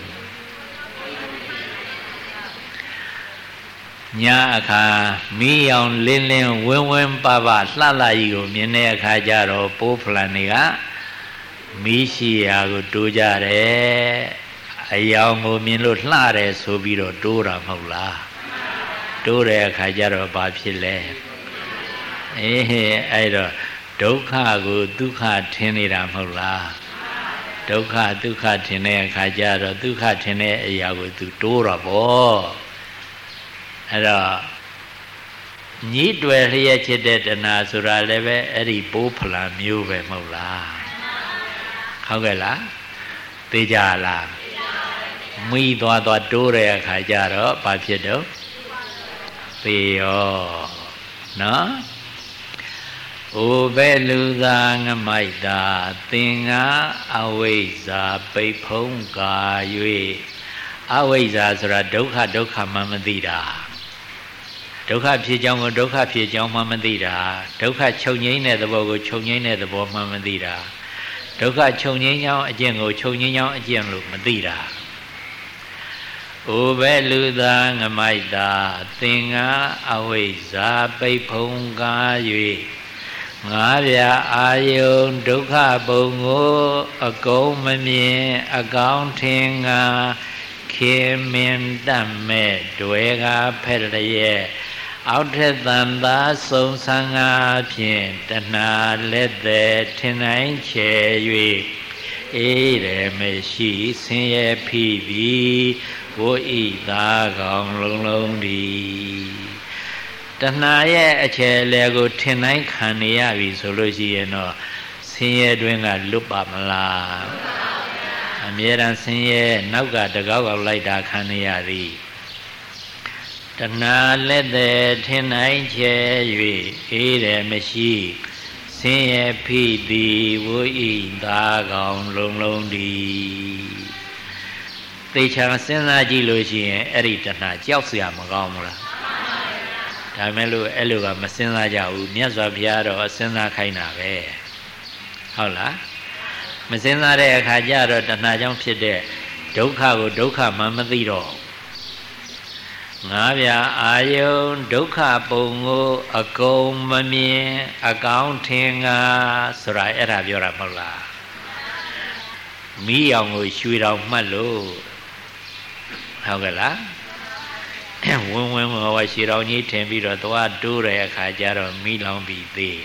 ညအခါမီးရောင်လင်းလင်းဝင်းဝင်းပပလှလှကြီးကိုမြင်တဲ့အခါကျတော့ပိုးဖလန်တွေကမီးရှိရာကိုတိုးကြတယ်အယောင်ကိုမြင်လို့လှတယ်ဆိုပြီးတော့တိုးတာမဟုတ်လားတိုးတဲ့အခါကျတော့ဘာဖြစ်လဲအေးအဲ့တော့ဒုက္ခကိုဒုက္ခထင်နေတာမဟုတ်လားဒုက္ခဒုက္ခထင်တဲ့အခါကျတော့ဒုက္ခထင်တဲ့အရာကိုသူတိုးတာပေါ့အဲ့တော့ညှိတွယ်လျက်ချစ်တဲ့တဏှာဆိုတာလည်းပဲအဲ့ဒီပိုးဖလာမျိုးပဲမဟုတ်လားဟုတ်ကဲ့လားသိကြလားမိသွားသွားတိုးတဲ့အခါကျတော့ဘာဖြစ်တော့သေရောနော်ဩပဲလူသာငမိုက်တာသင်္ကာအဝိဇ္ဇာပိတ်ဖုံးကာ၍အဝိဇ္ဇာဆိုတာဒုက္ခဒုက္ခမှမသိတာဒုက္ခဖြစ်ကြောင်းကိုဒုက္ခဖြစ်ကြောင်းမှမသိတာဒုက္ခချုပ်ငြိမ်းတဲ့သဘောကိုချုပ်ငြိမ်းတဲ့သဘောမှမသိတာဒုက္ခချုပ်ငြိမ်းကြောင်းအကျင့်ကိုချုပ်ငြိမ်းကြောင်းအကျင့်လို့မသိတာဩပဲလူသာငမိုက်တာသင်္ကာအဝိဇ္ဇာပိတ်ဖုံးကား၍ငါးပြအာယုံဒုက္ခပုံကိုအကုန်မမြင်အကောင်းထင်ငါခင်မင်တတ်မဲ့တွေကဖက်လျက်အောက်ထက်တန်သာစုံဆန်းငါဖြင့်တဏှာလက်သည်ထင်နိုင်ချေ၍အေးရမရှိဆင်းရဲဖိပြီးဝိဤသာကောင်လုံးလုံးဒီတဏှာရဲ့အချေလေကိုထင်နိုင်ခံနေရပြီဆိုလို့ရှိရင်တော့ဆင်းရဲတွင်ကလွတ်ပါမလားအမြဲတမ်းဆင်းရဲနောက်ကတကောက်ကောက်လိုက်တာခံနေရသည်တဏှာလက်သည်ထင်နိုင်ချေ၍အေးတယ်မရှိဆင်းရဲဖိသည်ဝိဤသာကောင်လုံးလုံးသည်သေချာစဉ်းစားကြည့်လို့ရှိရင်အဲ့ဒီတဏှာကြောက်စရာမကောင်းဘူးလားဒါမဲ့လို့အဲ့လိုကမစဉ်းစားကြဘူးမြတ်စွာဘုရားတော့စဉ်းစားခိုင်းတာပဲဟုတ်လားမစဉ်းစားတဲ့အခါကျတော့တဏှာကြောင့်ဖြစ်တဲ့ဒုက္ခကိုဒုက္ခမှမသိတော့ငါးပြအာယုံဒုက္ခပုံကိုအကုန်မမြင်အကောင်းထင်ငါဆိုတာအဲ့ဒါပြောတာမဟုတ်လားမီးရောင်ကိုရွှေတောင်မှတ်လို့ဟုတ်ကဲ့လားဝင်းဝင်းဟောရွှေတောင်ကြီးထင်ပြီးတော့သွားတိုးတဲ့အခါကျတော့မီးလောင်ပြီးသေး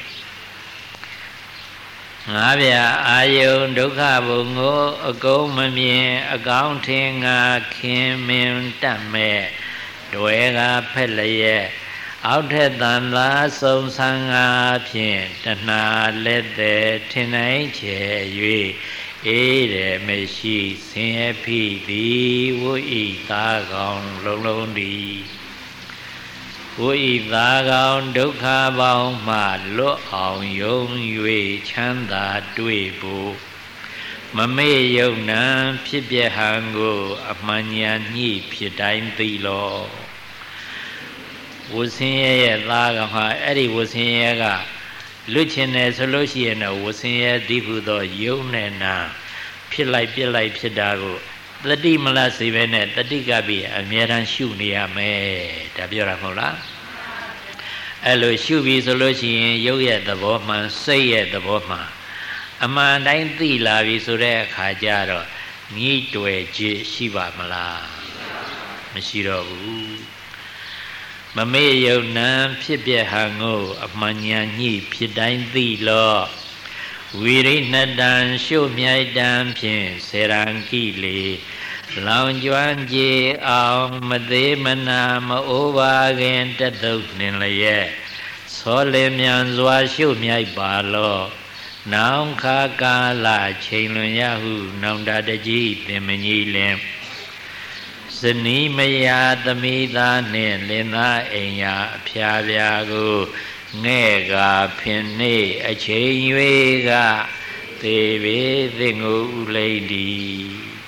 ငါးပြအာယုံဒုက္ခဘုံကိုအကုန်မမြင်အကောင်းထင်ငါခင်မင်တတ်မဲ့တွေကဖက်လျက်အောက်ထက်တန်သာစုံဆန်းငါဖြင့်တဏှာလက်သည်ထင်နိုင်ချေ၍အေးတယ်မရှိဆင်းရဲဖြစ်သည်ဝိဤသားကောင်လုံးလုံးသည်ဝိဤသားကောင်ဒုက္ခပေါင်းမှလွတ်အောင်ယုံ၍ချမ်းသာတွေ့ဖို့မမေ့ယုံနံဖြစ်ပြဟံကိုအမှန်ညာညှိဖြစ်တိုင်းသိလောဝဆင်းရဲရဲ့သားကမှအဲ့ဒီဝဆင်းရဲကလွတ်ချင်တယ်ဆိုလို့ရှိရင်တော့ဝဆင်းရဲဒီဟုသောယုံနဲ့နာဖြစ်လိုက်ပြစ်လိုက်ဖြစ်တာကိုတတိမလစေပဲနဲ့တတိကပြီးအမြဲတမ်းရှုနေရမယ်ဒါပြောတာမဟုတ်လားအဲ့လိုရှုပြီးဆိုလို့ရှိရင်ယုတ်ရဲ့သဘောမှန်စိတ်ရဲ့သဘောမှန်အမှန်တိုင်းသိလာပြီဆိုတဲ့အခါကျတော့ညှိတွယ်ခြင်းရှိပါမလားမရှိတော့ဘူးမမေ့ယုံနံဖြစ်ပြဟံကိုအမှန်ညာညှိဖြစ်တိုင်းသိလောဝိရိဏတံရှုမြိုက်တံဖြင့်စေရန်ကိလေလောင်ကျွမ်းကြေအောင်မသေးမနာမအိုးပါခင်တတုတ်နှင်လျက်သောလင်မြန်စွာရှုမြိုက်ပါလောနောင်ခါကာလချိန်လွန်ရဟုနောင်တတကြီးပင်မကြီးလင်ဇနီးမယာသမီးသားနှင့်လင်သားအိမ်ယာအဖျားပြာကိုငဲ့ကဖင်နေအချိန်၍ကသေပေသင်္ကိုဥလိမ့်သည်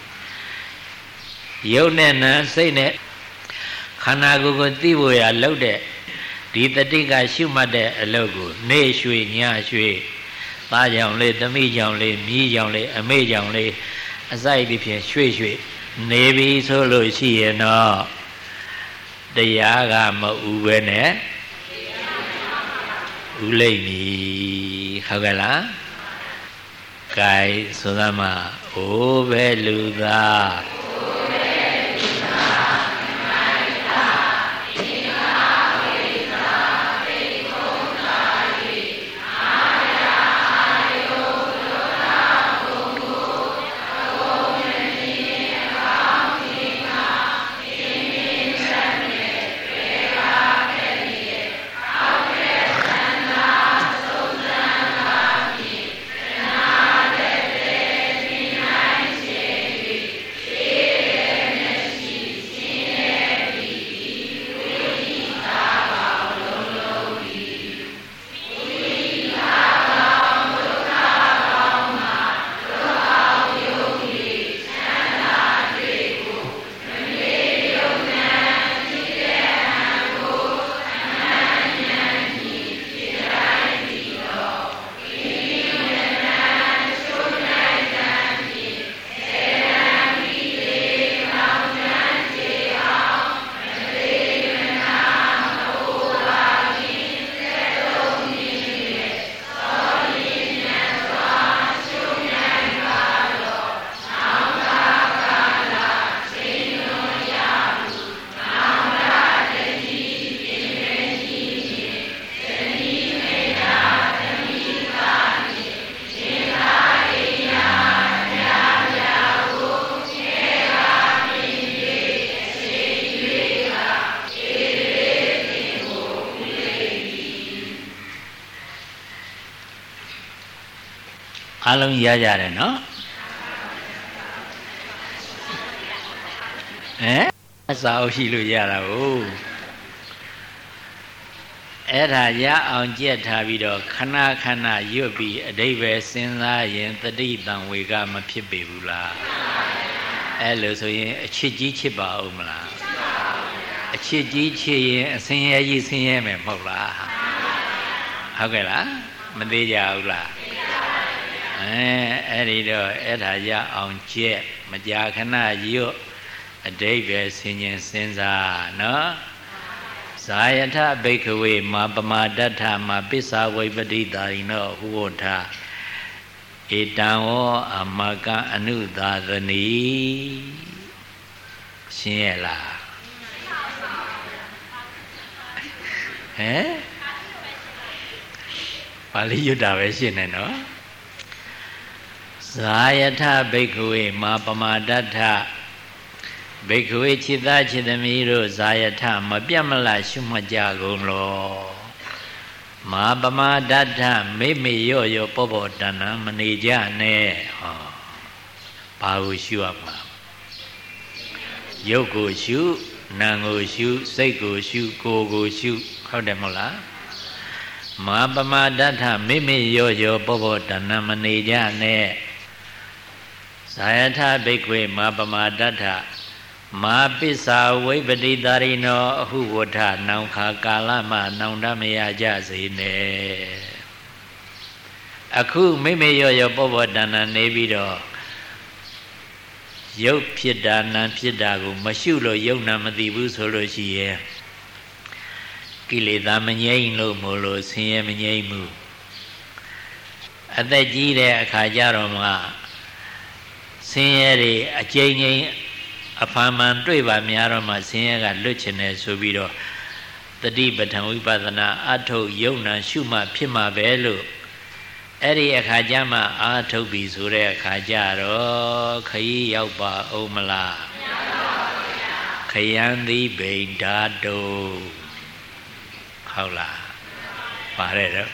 ယုတ်နဲ့နာစိတ်နဲ့ခန္ဓာကိုယ်ကိုသိဖို့ရလောက်တဲ့ဒီတတိကရှုမှတ်တဲ့အလုပ်ကိုနေရွှေညရွှေသားကြောင့်လေသမီးကြောင့်လေမြည်ကြောင့်လေအမေကြောင့်လေအစိုက်ဒီဖြင့်ရွှေရွှေနေပြီဆိုလို့ရှိရင်တော့တရားကမဥပဲနဲ့ဥလိမ့်ပြီဟုတ်ကဲ့လားကဲဆိုသမှာအိုးပဲလူသားအလုံးရကြတယ်နော်ဟမ်အစာအုပ်ရှိလို့ရတာကိုအဲ့ဒါရအောင်ကြက်ထားပြီးတော့ခဏခဏရွတ်ပြီးအဓိပ္ပာယ်စဉ်းစားရင်တတိတံဝေကမဖြစ်ပေဘူးလားအဲ့လိုဆိုရင်အချစ်ကြီးချစ်ပါဦးမလားအချစ်ကြီးချစ်ရင်အစင်းရဲကြီးဆင်းရဲမယ်မဟုတ်လားဟုတ်ကဲ့လားမသေးကြဘူးလားအဲအဲ့ဒီတော့အဲ့ဒါရအောင်ကြက်မကြာခဏရွတ်အတိပ္ပယ်ဆင်ញင်စဉ်းစားနော်ဇာယထဘိက္ခဝေမာပမာဒဋ္ဌမာပစ္ဆဝိပတိတာရိနောဟူဝထဧတံဝောအမကအနုသာသနီရှင်းရလားဟမ်ပါဠိရွတ်တာပဲရှင်းနေနော်ဇာယထဘိက္ခဝေမာပမာဒဋ္ဌဘိက္ခဝေจิตသားจิตသမီးတို့ဇာယထမပြတ်မလတ်ရှုမှတ်ကြကုန်လောမာပမာဒဋ္ဌမိမိရော့ရော့ပောပောတဏ္ဏမနေကြနဲ့ဟောဘာကိုရှုရမှာရုပ်ကိုရှုနာမ်ကိုရှုစိတ်ကိုရှုကိုယ်ကိုရှုဟုတ်တယ်မဟုတ်လားမာပမာဒဋ္ဌမိမိရော့ရော့ပောပောတဏ္ဏမနေကြနဲ့ဇာယထဘိက္ခဝေမာပမာဒဋ္ဌမာပစ္ဆာဝိပတိတာရိနောအဟုဝထနောင်ခါကာလမှနောင်တမရကြစေနဲ့အခုမိမိရောရောပောပောတဏ္ဏနေပြီးတော့ရုပ်ဖြစ်တာနာမ်ဖြစ်တာကိုမရှုလို့ယုံနာမသိဘူးဆိုလို့ရှိရဲ့ကိလေသာမငြိမ့်လို့မို့လို့ဆင်းရဲမငြိမ့်ဘူးအသက်ကြီးတဲ့အခါကျတော့မှဆင်းရဲတွေအကျဉ်းချင်းအဖာမှန်တွေ့ပါများတော့မှဆင်းရဲကလွတ်ချင်တယ်ဆိုပြီးတော့တတိပဋ္ဌာန်ဝိပဿနာအထုတ်ယုံနာရှုမှဖြစ်မှာပဲလို့အဲ့ဒီအခါကျမှအာထုတ်ပြီဆိုတဲ့အခါကျတော့ခရီးရောက်ပါဦးမလားမရောက်ပါဘူးဗျာခယံတိဗိဓာတုဟုတ်လားပါတယ်တော့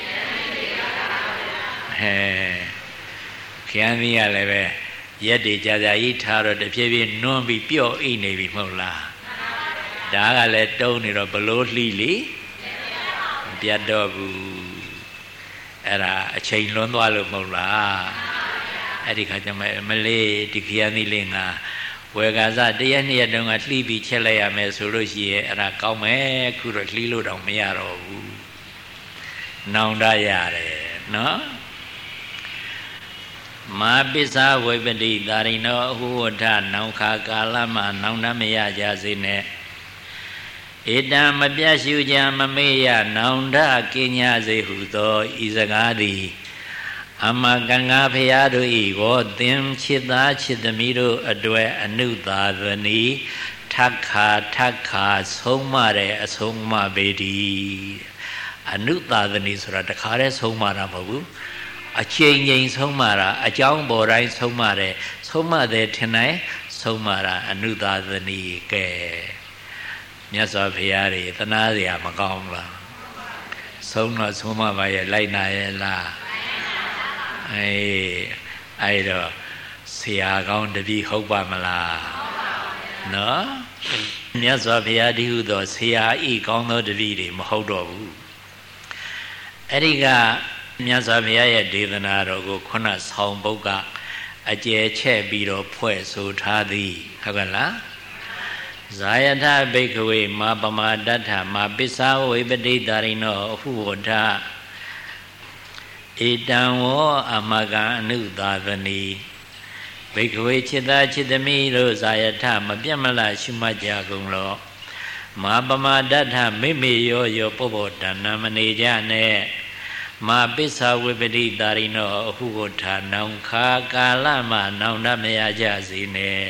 ဟဲခယံတိကလည်းပဲရက်တွေကြာကြာကြီးထားတော့တဖြည်းဖြည်းနွမ်းပြီးပျော့အိနေပြီမဟုတ်လားဒါကလည်းတုံးနေတော့ဘလို့လှီးလေပြတ်တော့ဘူးအဲ့ဒါအချိန်လွန်သွားလို့မဟုတ်လားအဲ့ဒီခါကျမှမလေးဒီခရမ်းသီးလေးငါဝေကာစတရက်နှစ်ရက်တုန်းကလှီးပြီးချက်လိုက်ရမယ်ဆိုလို့ရှိရဲ့အဲ့ဒါကောင်းမယ်ခုတော့လှီးလို့တော့မရတော့ဘူးနောင်တရတယ်နော်မာပစ္ဆာဝိပတိတာရိနောအဟုဝထနောင်ခါကာလမှနောင်တမရကြစေနဲ့ဧတံမပြတ်ရှုကြမမေ့ရနောင်တကင်းညာစေဟုသောဤစကားသည်အမကံငါဖရာတို့ဤကိုသင်ချစ်သားချစ်သမီးတို့အတွေ့အနုသာသနီထက်ခါထက်ခါဆုံးမတဲ့အဆုံးမပေသည်အနုသာသနီဆိုတာတခါတည်းဆုံးမတာမဟုတ်ဘူးအချိန်ချင်းဆုံးမတာအကြောင်းပေါ်တိုင်းဆုံးမတယ်ဆုံးမတယ်ထင်တိုင်းဆုံးမတာအနုသာသနီကဲမြတ်စွာဘုရားတွေသနာစရာမကောင်းလားဆုံးတော့ဆုံးမပါရဲ့လိုက်နာရဲ့လားအေးအဲ့တော့ဆရာကောင်းတပည့်ဟုတ်ပါမလားနော်မြတ်စွာဘုရားတည်းဟုသောဆရာဤကောင်းသောတပည့်တွေမဟုတ်တော့ဘူးအဲ့ဒီကမြတ်စွာဘုရားရဲ့ဒေသနာတော်ကိုခုနဆောင်ပုဒ်ကအကျယ်ချဲ့ပြီးတော့ဖွဲ့ဆိုထားသည်ဟုတ်ကဲ့လားဇာယထဘိက္ခဝေမာပမာဒဋ္ဌမာပစ္ဆာဝိပတိတာရိနောအဟုဝထဧတံဝောအမကအနုသာသနီဘိက္ခဝေจิตသားจิตသမီးတို့ဇာယထမပြတ်မလတ်ရှုမှတ်ကြကုန်လောမာပမာဒဋ္ဌမိမိရောရောပောပောတဏ္ဏမနေကြနဲ့မာပစ္ဆာဝိပတိတာရိနောအဟုဝထနောင်ခါကာလမှနောင်တမရကြစေနဲ့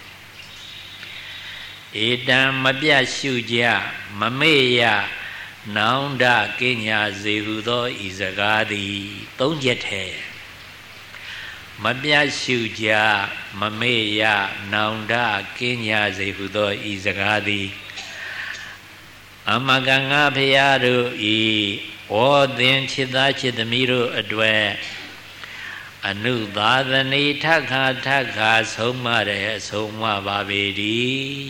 ဧတံမပြတ်ရှုကြမမေ့ရနောင်တကင်းညာစေဟုသောဤစကားသည်သုံးချက်ထဲမပြတ်ရှုကြမမေ့ရနောင်တကင်းညာစေဟုသောဤစကားသည်အမကငါဖရာတို့ဤဝေါ်သင်ချစ်သားချစ်သမီးတို့အတွေ့အနုသာသနီထက်ခါထက်ခါဆုံးမတဲ့အဆုံးမပါပေသည်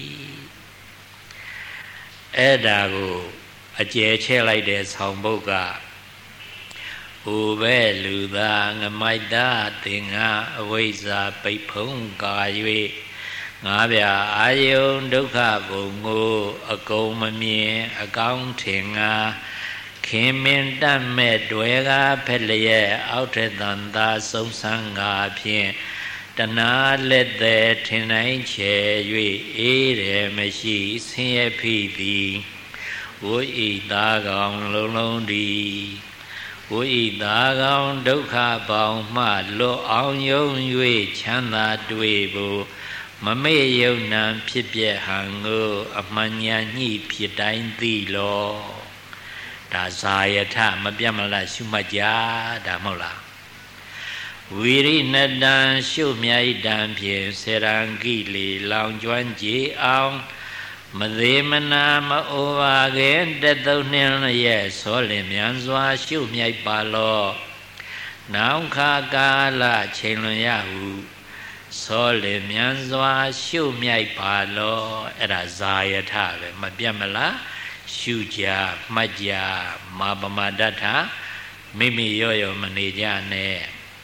အဲ့ဒါကိုအကျယ်ချဲ့လိုက်တဲ့ဆောင်ပုဒ်ကဟိုပဲလူသားငမိုက်တာသင်္ဃအဝိဇ္ဇာပိတ်ဖုံးကာ၍ငါးပြအာယုန်ဒုက္ခဘုံကိုအကုန်မမြင်အကောင်းထင်ငါခင်မင်တတ်မဲ့တွဲကားဖက်လျက်အောက်ထက်တန်သာဆုံးဆန်းကားဖြင့်တဏှာလက်သည်ထင်တိုင်းချေ၍အေးတယ်မရှိဆင်းရဲဖိသည်ဝိဣသာကောင်လုံးလုံးသည်ဝိဣသာကောင်ဒုက္ခပေါင်းမှလွတ်အောင်ယုံ၍ချမ်းသာတွေ့ဖို့မမေ့ယုံနံဖြစ်ပြဟံကိုအမှန်ညာညှိဖြစ်တိုင်းသိလောဒါဇာယထမပြတ်မလားရှုမှတ်ကြဒါမဟုတ်လားဝိရိဏတံရှုမြိုက်တံဖြင့်စေရန်ကိလေလောင်ကျွမ်းကြည်အောင်မသေးမနာမအိုပါခင်တသုံးနှင်းရဲ့ဆောလင်မြန်စွာရှုမြိုက်ပါလောနောင်ခါကာလချိန်လွန်ရဟုဆောလင်မြန်စွာရှုမြိုက်ပါလောအဲ့ဒါဇာယထပဲမပြတ်မလားရှုကြမှတ်ကြမာပမဒဋ္ဌမိမိရော့ရော့မနေကြနဲ့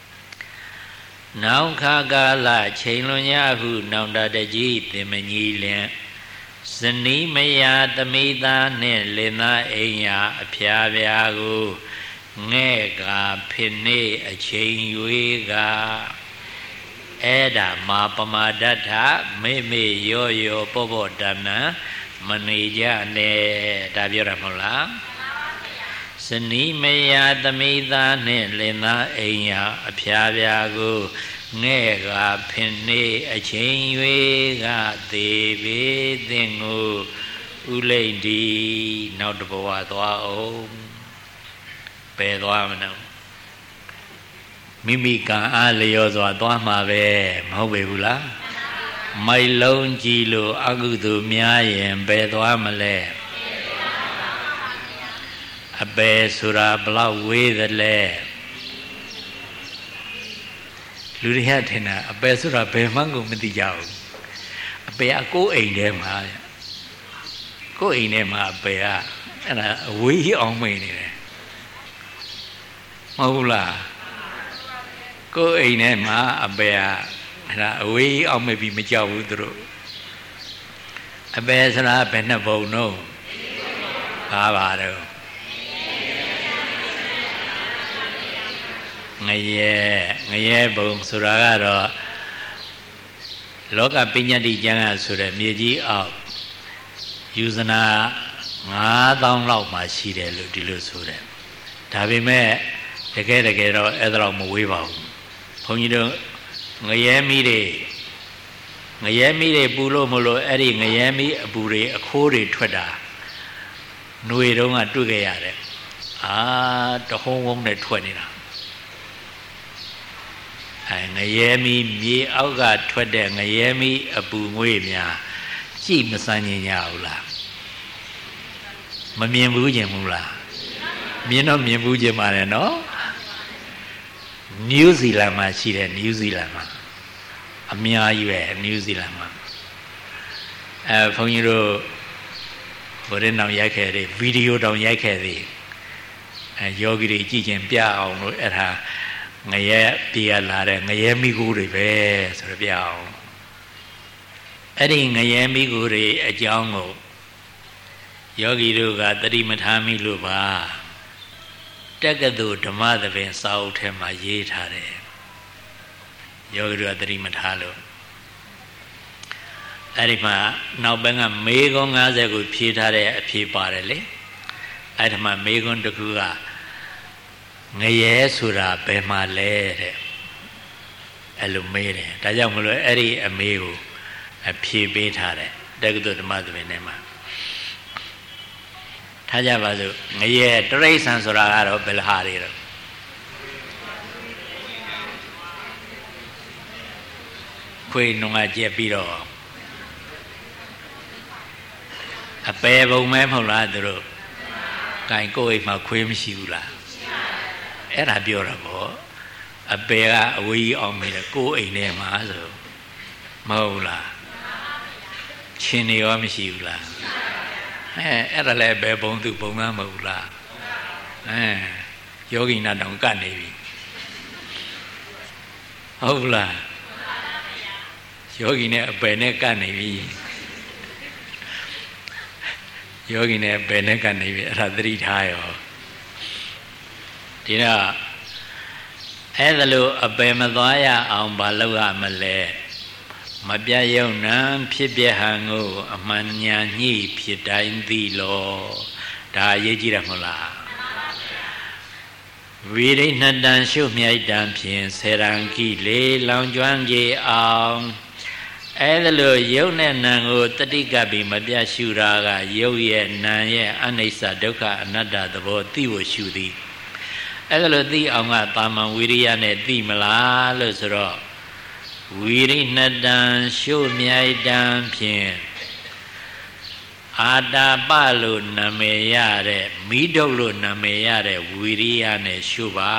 နောင်ခါကာလချိန်လွန်ရဟုနောင်တတကြီးသင်မကြီးလင်ဇနီးမယာသမိသားနှင့်လင်သားအိမ်ယာအဖျားပြားကိုငဲ့ကဖိနေအချိန်၍ကအဲ့ဒါမာပမာဒဋ္ဌမိမိရော့ရော့ပောပောတဏ္ဏမနေကြနဲ့ဒါပြောရမဟုတ်လားဇနီးမယာသမိသားနှင့်လင်သားအိမ်ယာအဖျားပြားကိုငဲ့ကဖိနေအချိန်၍ကသေးပေသင်ကိုဥလိမ့်ဒီနောက်တဘဝသွားအောင်ပယ်သွားမလို့မိမိကံအားလျော်စွာသွားမှာပဲမဟုတ်ပေဘူးလားမိုက်လုံးကြည့်လို့အကုသိုလ်များရင်ပယ်သွားမလဲအပယ်ဆိုတာဘလောက်ဝေးသလဲလူတွေကထင်တာအပယ်ဆိုတာဘယ်မှကိုမသိကြဘူးအပယ်ကကိုယ်အိမ်ထဲမှာကိုယ်အိမ်ထဲမှာအပယ်ကအဲ့ဒါအဝေးအောင်မိနေတယ်မဟုတ်လားကိုယ်အိမ်ထဲမှာအပယ်ကအဲ့ဒါအဝေးအောင်မိပြီးမကြောက်ဘူးသူတို့အပယ်ဆိုတာဘယ်နှဘုံတော့ဘာပါတော့ငရဲငရဲဘုံဆိုတာကတော့လောကပညာတိကျမ်းကဆိုတဲ့မြေကြီးအောက်ယူဇနာငါးသောင်းလောက်မှရှိတယ်လို့ဒီလိုဆိုတယ်ဒါပေမဲ့တကယ်တကယ်တော့အဲ့ဒါတော့မဝေးပါဘူးဘုန်းကြီးတို့ငရဲမီးတွေငရဲမီးတွေပူလို့မလို့အဲ့ဒီငရဲမီးအပူတွေအခိုးတွေထွက်တာຫນွေတုံးကတွေ့ခဲ့ရတယ်အာတဟုံးဝုံးနဲ့ထွက်နေတာအဲငရဲမီးမြေအောက်ကထွက်တဲ့ငရဲမီးအပူငွေ့များကြည့်မစမ်းကြဘူးလားမမြင်ဘူးကျင်ဘူးလားမြင်တော့မြင်ဘူးကျင်ပါတယ်နော်နယူးဇီလန်မှာရှိတယ်နယူးဇီလန်မှာအများကြီးပဲနယူးဇီလန်မှာအဲဘုန်းကြီးတို့ဘိုးရင်တောင်ရိုက်ခဲ့တယ်ဗီဒီယိုတောင်ရိုက်ခဲ့တယ်အဲယောဂီတွေကြည့်ခြင်းပြအောင်လို့အဲ့ဒါငရဲပြေးလာတဲ့ငရဲမိကူတွေပဲဆိုတော့ပြအောင်အဲ့ဒီငရဲမိကူတွေအကြောင်းကိုယောဂီတို့ကတတိမထားမိလို့ပါတက္ကသိုလ်ဓမ္မသဘင်စာအုပ်ထဲမှာရေးထားတယ်ယောဂီတို့ကတတိမထားလို့အဲ့ဒီမှာနောက်ဘက်ကမေခွန်း၅၀ကိုဖြေထားတဲ့အဖြေပါတယ်လေအဲ့ဒီမှာမေခွန်းတစ်ခုကငရဲဆိုတာဘယ်မှာလဲတဲ့အဲ့လိုမေးတယ်ဒါကြောင့်မလို့အဲ့ဒီအမေးကိုအဖြေပေးထားတယ်တက္ကသိုလ်ဓမ္မသဘင်ထဲမှာထားကြပါစို့ငရဲတရိစ္ဆာန်ဆိုတာကတော့ဘယ်လိုဟာတွေတော့ခွေနှုံကကျက်ပြီးတော့အပယ်ပုံမဲမဟုတ်လားသူတို့ကင်ကိုယ်အိမ်မှာခွေးမရှိဘူးလားအဲ့ဒါပြောတာပေါ့အပယ်ကအဝေးအောင်မိတယ်ကိုယ်အိမ်ထဲမှာဆိုမဟုတ်လားရှင်နေရောမရှိဘူးလားအဲအဲ့ဒါလည်းဘယ်ဘုံသူဘုံသားမဟုတ်လားအဲယောဂီနာတောင်ကတ်နေပြီဟုတ်လားယောဂီနဲ့အပယ်နဲ့ကတ်နေပြီယောဂီနဲ့အပယ်နဲ့ကတ်နေပြီအဲ့ဒါသတိထားရောဒီတော့အဲ့ဒါလို့အပယ်မသွားရအောင်ဘာလုပ်ရမလဲမပြတ်ယုံနံဖြစ်ပြဟံကိုအမှန်ညာညှိဖြစ်တိုင်းသိလောဒါအရေးကြီးတယ်မဟုတ်လားဝိရိဏတံရှုမြိုက်တံဖြင့်ဆေရံကိလေလောင်ကျွမ်းကြီးအောင်အဲ့ဒါလို့ယုံနဲ့နံကိုတတိကပ်ပြီးမပြတ်ရှုတာကယုံရဲ့နံရဲ့အနိစ္စဒုက္ခအနတ္တသဘောသိဖို့ရှုသည်အဲ့ဒါလို့သိအောင်ကတာမန်ဝိရိယနဲ့သိမလားလို့ဆိုတော့ဝိရိဏတံရှုမြိုက်တံဖြင့်အာတာပလို့နာမည်ရတဲ့မိဒုတ်လို့နာမည်ရတဲ့ဝိရိယနဲ့ရှုပါ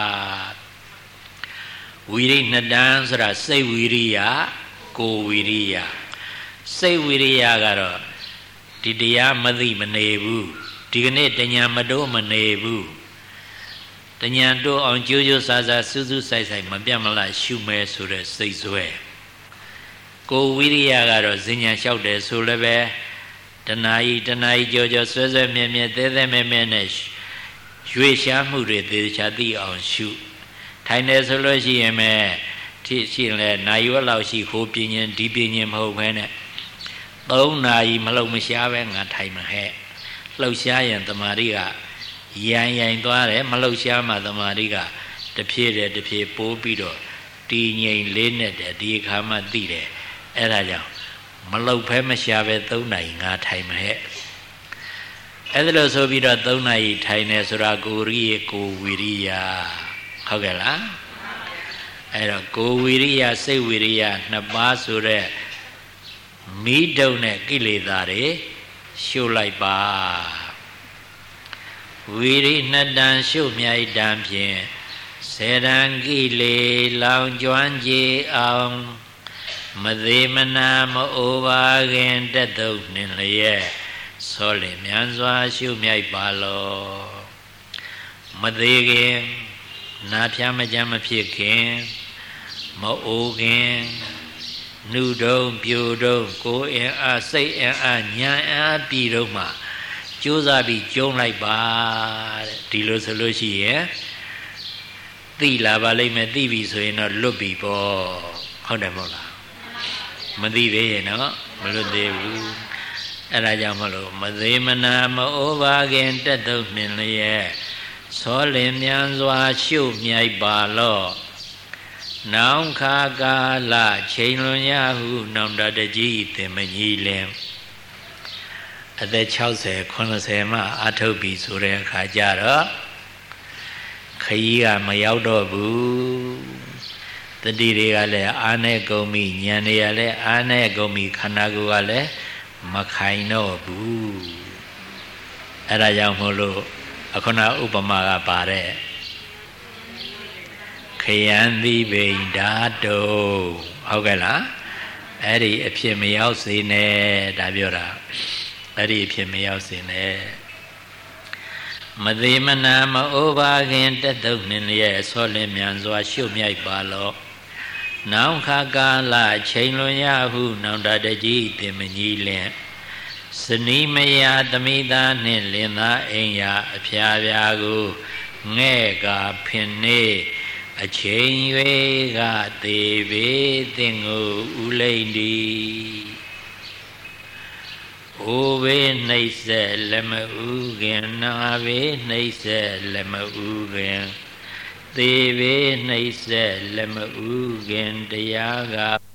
ဝိရိဏတံဆိုတာစိတ်ဝိရိယကိုဝိရိယစိတ်ဝိရိယကတော့ဒီတရားမသိမနေဘူးဒီကနေ့တညာမတိုးမနေဘူးတညာတိုးအောင်ကြိုးကြိုးစားစားစူးစူးဆိုင်ဆိုင်မပြတ်မလားရှုမယ်ဆိုတဲ့စိတ်ဆွဲကိုဝိရိယကတော့ဇဉ္ညာလျှောက်တယ်ဆိုလည်းပဲတဏှာဤတဏှာဤကြောကြောဆွဲဆွဲမြဲမြဲသေးသေးမဲမဲနဲ့ရွေရှားမှုတွေသေချာသိအောင်ရှုထိုင်တယ်ဆိုလို့ရှိရင်ပဲထိရှိလဲနိုင်ရွက်လောက်ရှိခိုးပြင်းရင်ဒီပြင်းရင်မဟုတ်ဘဲနဲ့သုံးနာရီမလှုပ်မရှားပဲငါထိုင်မှာဟဲ့လှုပ်ရှားရင်တမာရီကရန်ရန်သွားတယ်မလှုပ်ရှားမှတမာရီကတဖြည်းတယ်တဖြည်းပိုးပြီးတော့တည်ငြိမ်လေးနဲ့တယ်ဒီအခါမှသိတယ်အဲ့ဒါကြောင့်မလှုပ်ဖဲမရှားပဲသုံးနာရီငါထိုင်မှာဟဲ့အဲ့ဒါလို့ဆိုပြီးတော့သုံးနာရီထိုင်နေဆိုတာကိုရိယကိုဝိရိယဟုတ်ကဲ့လားအဲ့တော့ကိုဝိရိယစိတ်ဝိရိယနှစ်ပါးဆိုတဲ့မိဒုံနဲ့ကိလေသာတွေရှုလိုက်ပါဝိရိဏတံရှုမြိုက်တံဖြင့်စေရံကိလေလောင်ကျွမ်းကြီးအောင်မသေးမနာမအိုပါခင်တက်တုတ်နှင့်လျက်ဆောလင်မြန်စွာရှုမြိုက်ပါလောမသေးခင်နာဖြာမကြမ်းမဖြစ်ခင်မအိုခင်နှုတုံပြိုတုံကိုယ်အင်အားစိတ်အင်အားညာအင်အားပြည်တော့မှကြိုးစားပြီးကျုံးလိုက်ပါတဲ့ဒီလိုဆိုလို့ရှိရင်သိလာပါလိမ့်မယ်သိပြီဆိုရင်တော့လွတ်ပြီပေါ့ဟုတ်တယ်မဟုတ်လားမသိသေးရင်တော့မလွတ်သေးဘူးအဲ့ဒါကြောင့်မလို့မသေးမနာမအိုပါခင်တက်တုတ်နှင်လျက်သောလင်မြန်စွာရှုမြိုက်ပါလော့နောင်ခါကာလချိန်လွန်ရဟုနောင်တတကြီးသင်မကြီးလင်အသက်၆၀ ၇၀မှအထုတ်ပြီဆိုတဲ့အခါကျတော့ခရီးကမရောက်တော့ဘူးတတိတွေကလည်းအာနဲ့ကုန်ပြီဉာဏ်တွေကလည်းအာနဲ့ကုန်ပြီခန္ဓာကိုယ်ကလည်းမခိုင်တော့ဘူးအဲ့ဒါကြောင့်မို့လို့အခုနဥပမာကပါတဲ့ခယံသီပိန်ဓာတုဟုတ်ကဲ့လားအဲ့ဒီအဖြစ်မရောက်စေနဲ့ဒါပြောတာအဲ့ဒီအဖြစ်မရောက်စေနဲ့မသေးမနာမအိုပါခင်တက်တုတ်နှင့်ရဲ့ဆောလင်းမြန်စွာရှုမြိုက်ပါလော့နောင်ခါကာလချိန်လွန်ရဟုနောင်တတကြီးတင်မကြီးလင်စနီမယသမိသားနှင့်လင်သားအိမ်ရာအဖျားပြားကိုငဲ့ကဖင်နေအချိန်၍ကသေးပေသင်ကိုဥလိမ့်ဒီအိုဘေးနှိမ့်ဆက်လက်မဥခင်နာဘေးနှိမ့်ဆက်လက်မဥခင်သေဘေးနှိမ့်ဆက်လက်မဥခင်တရားက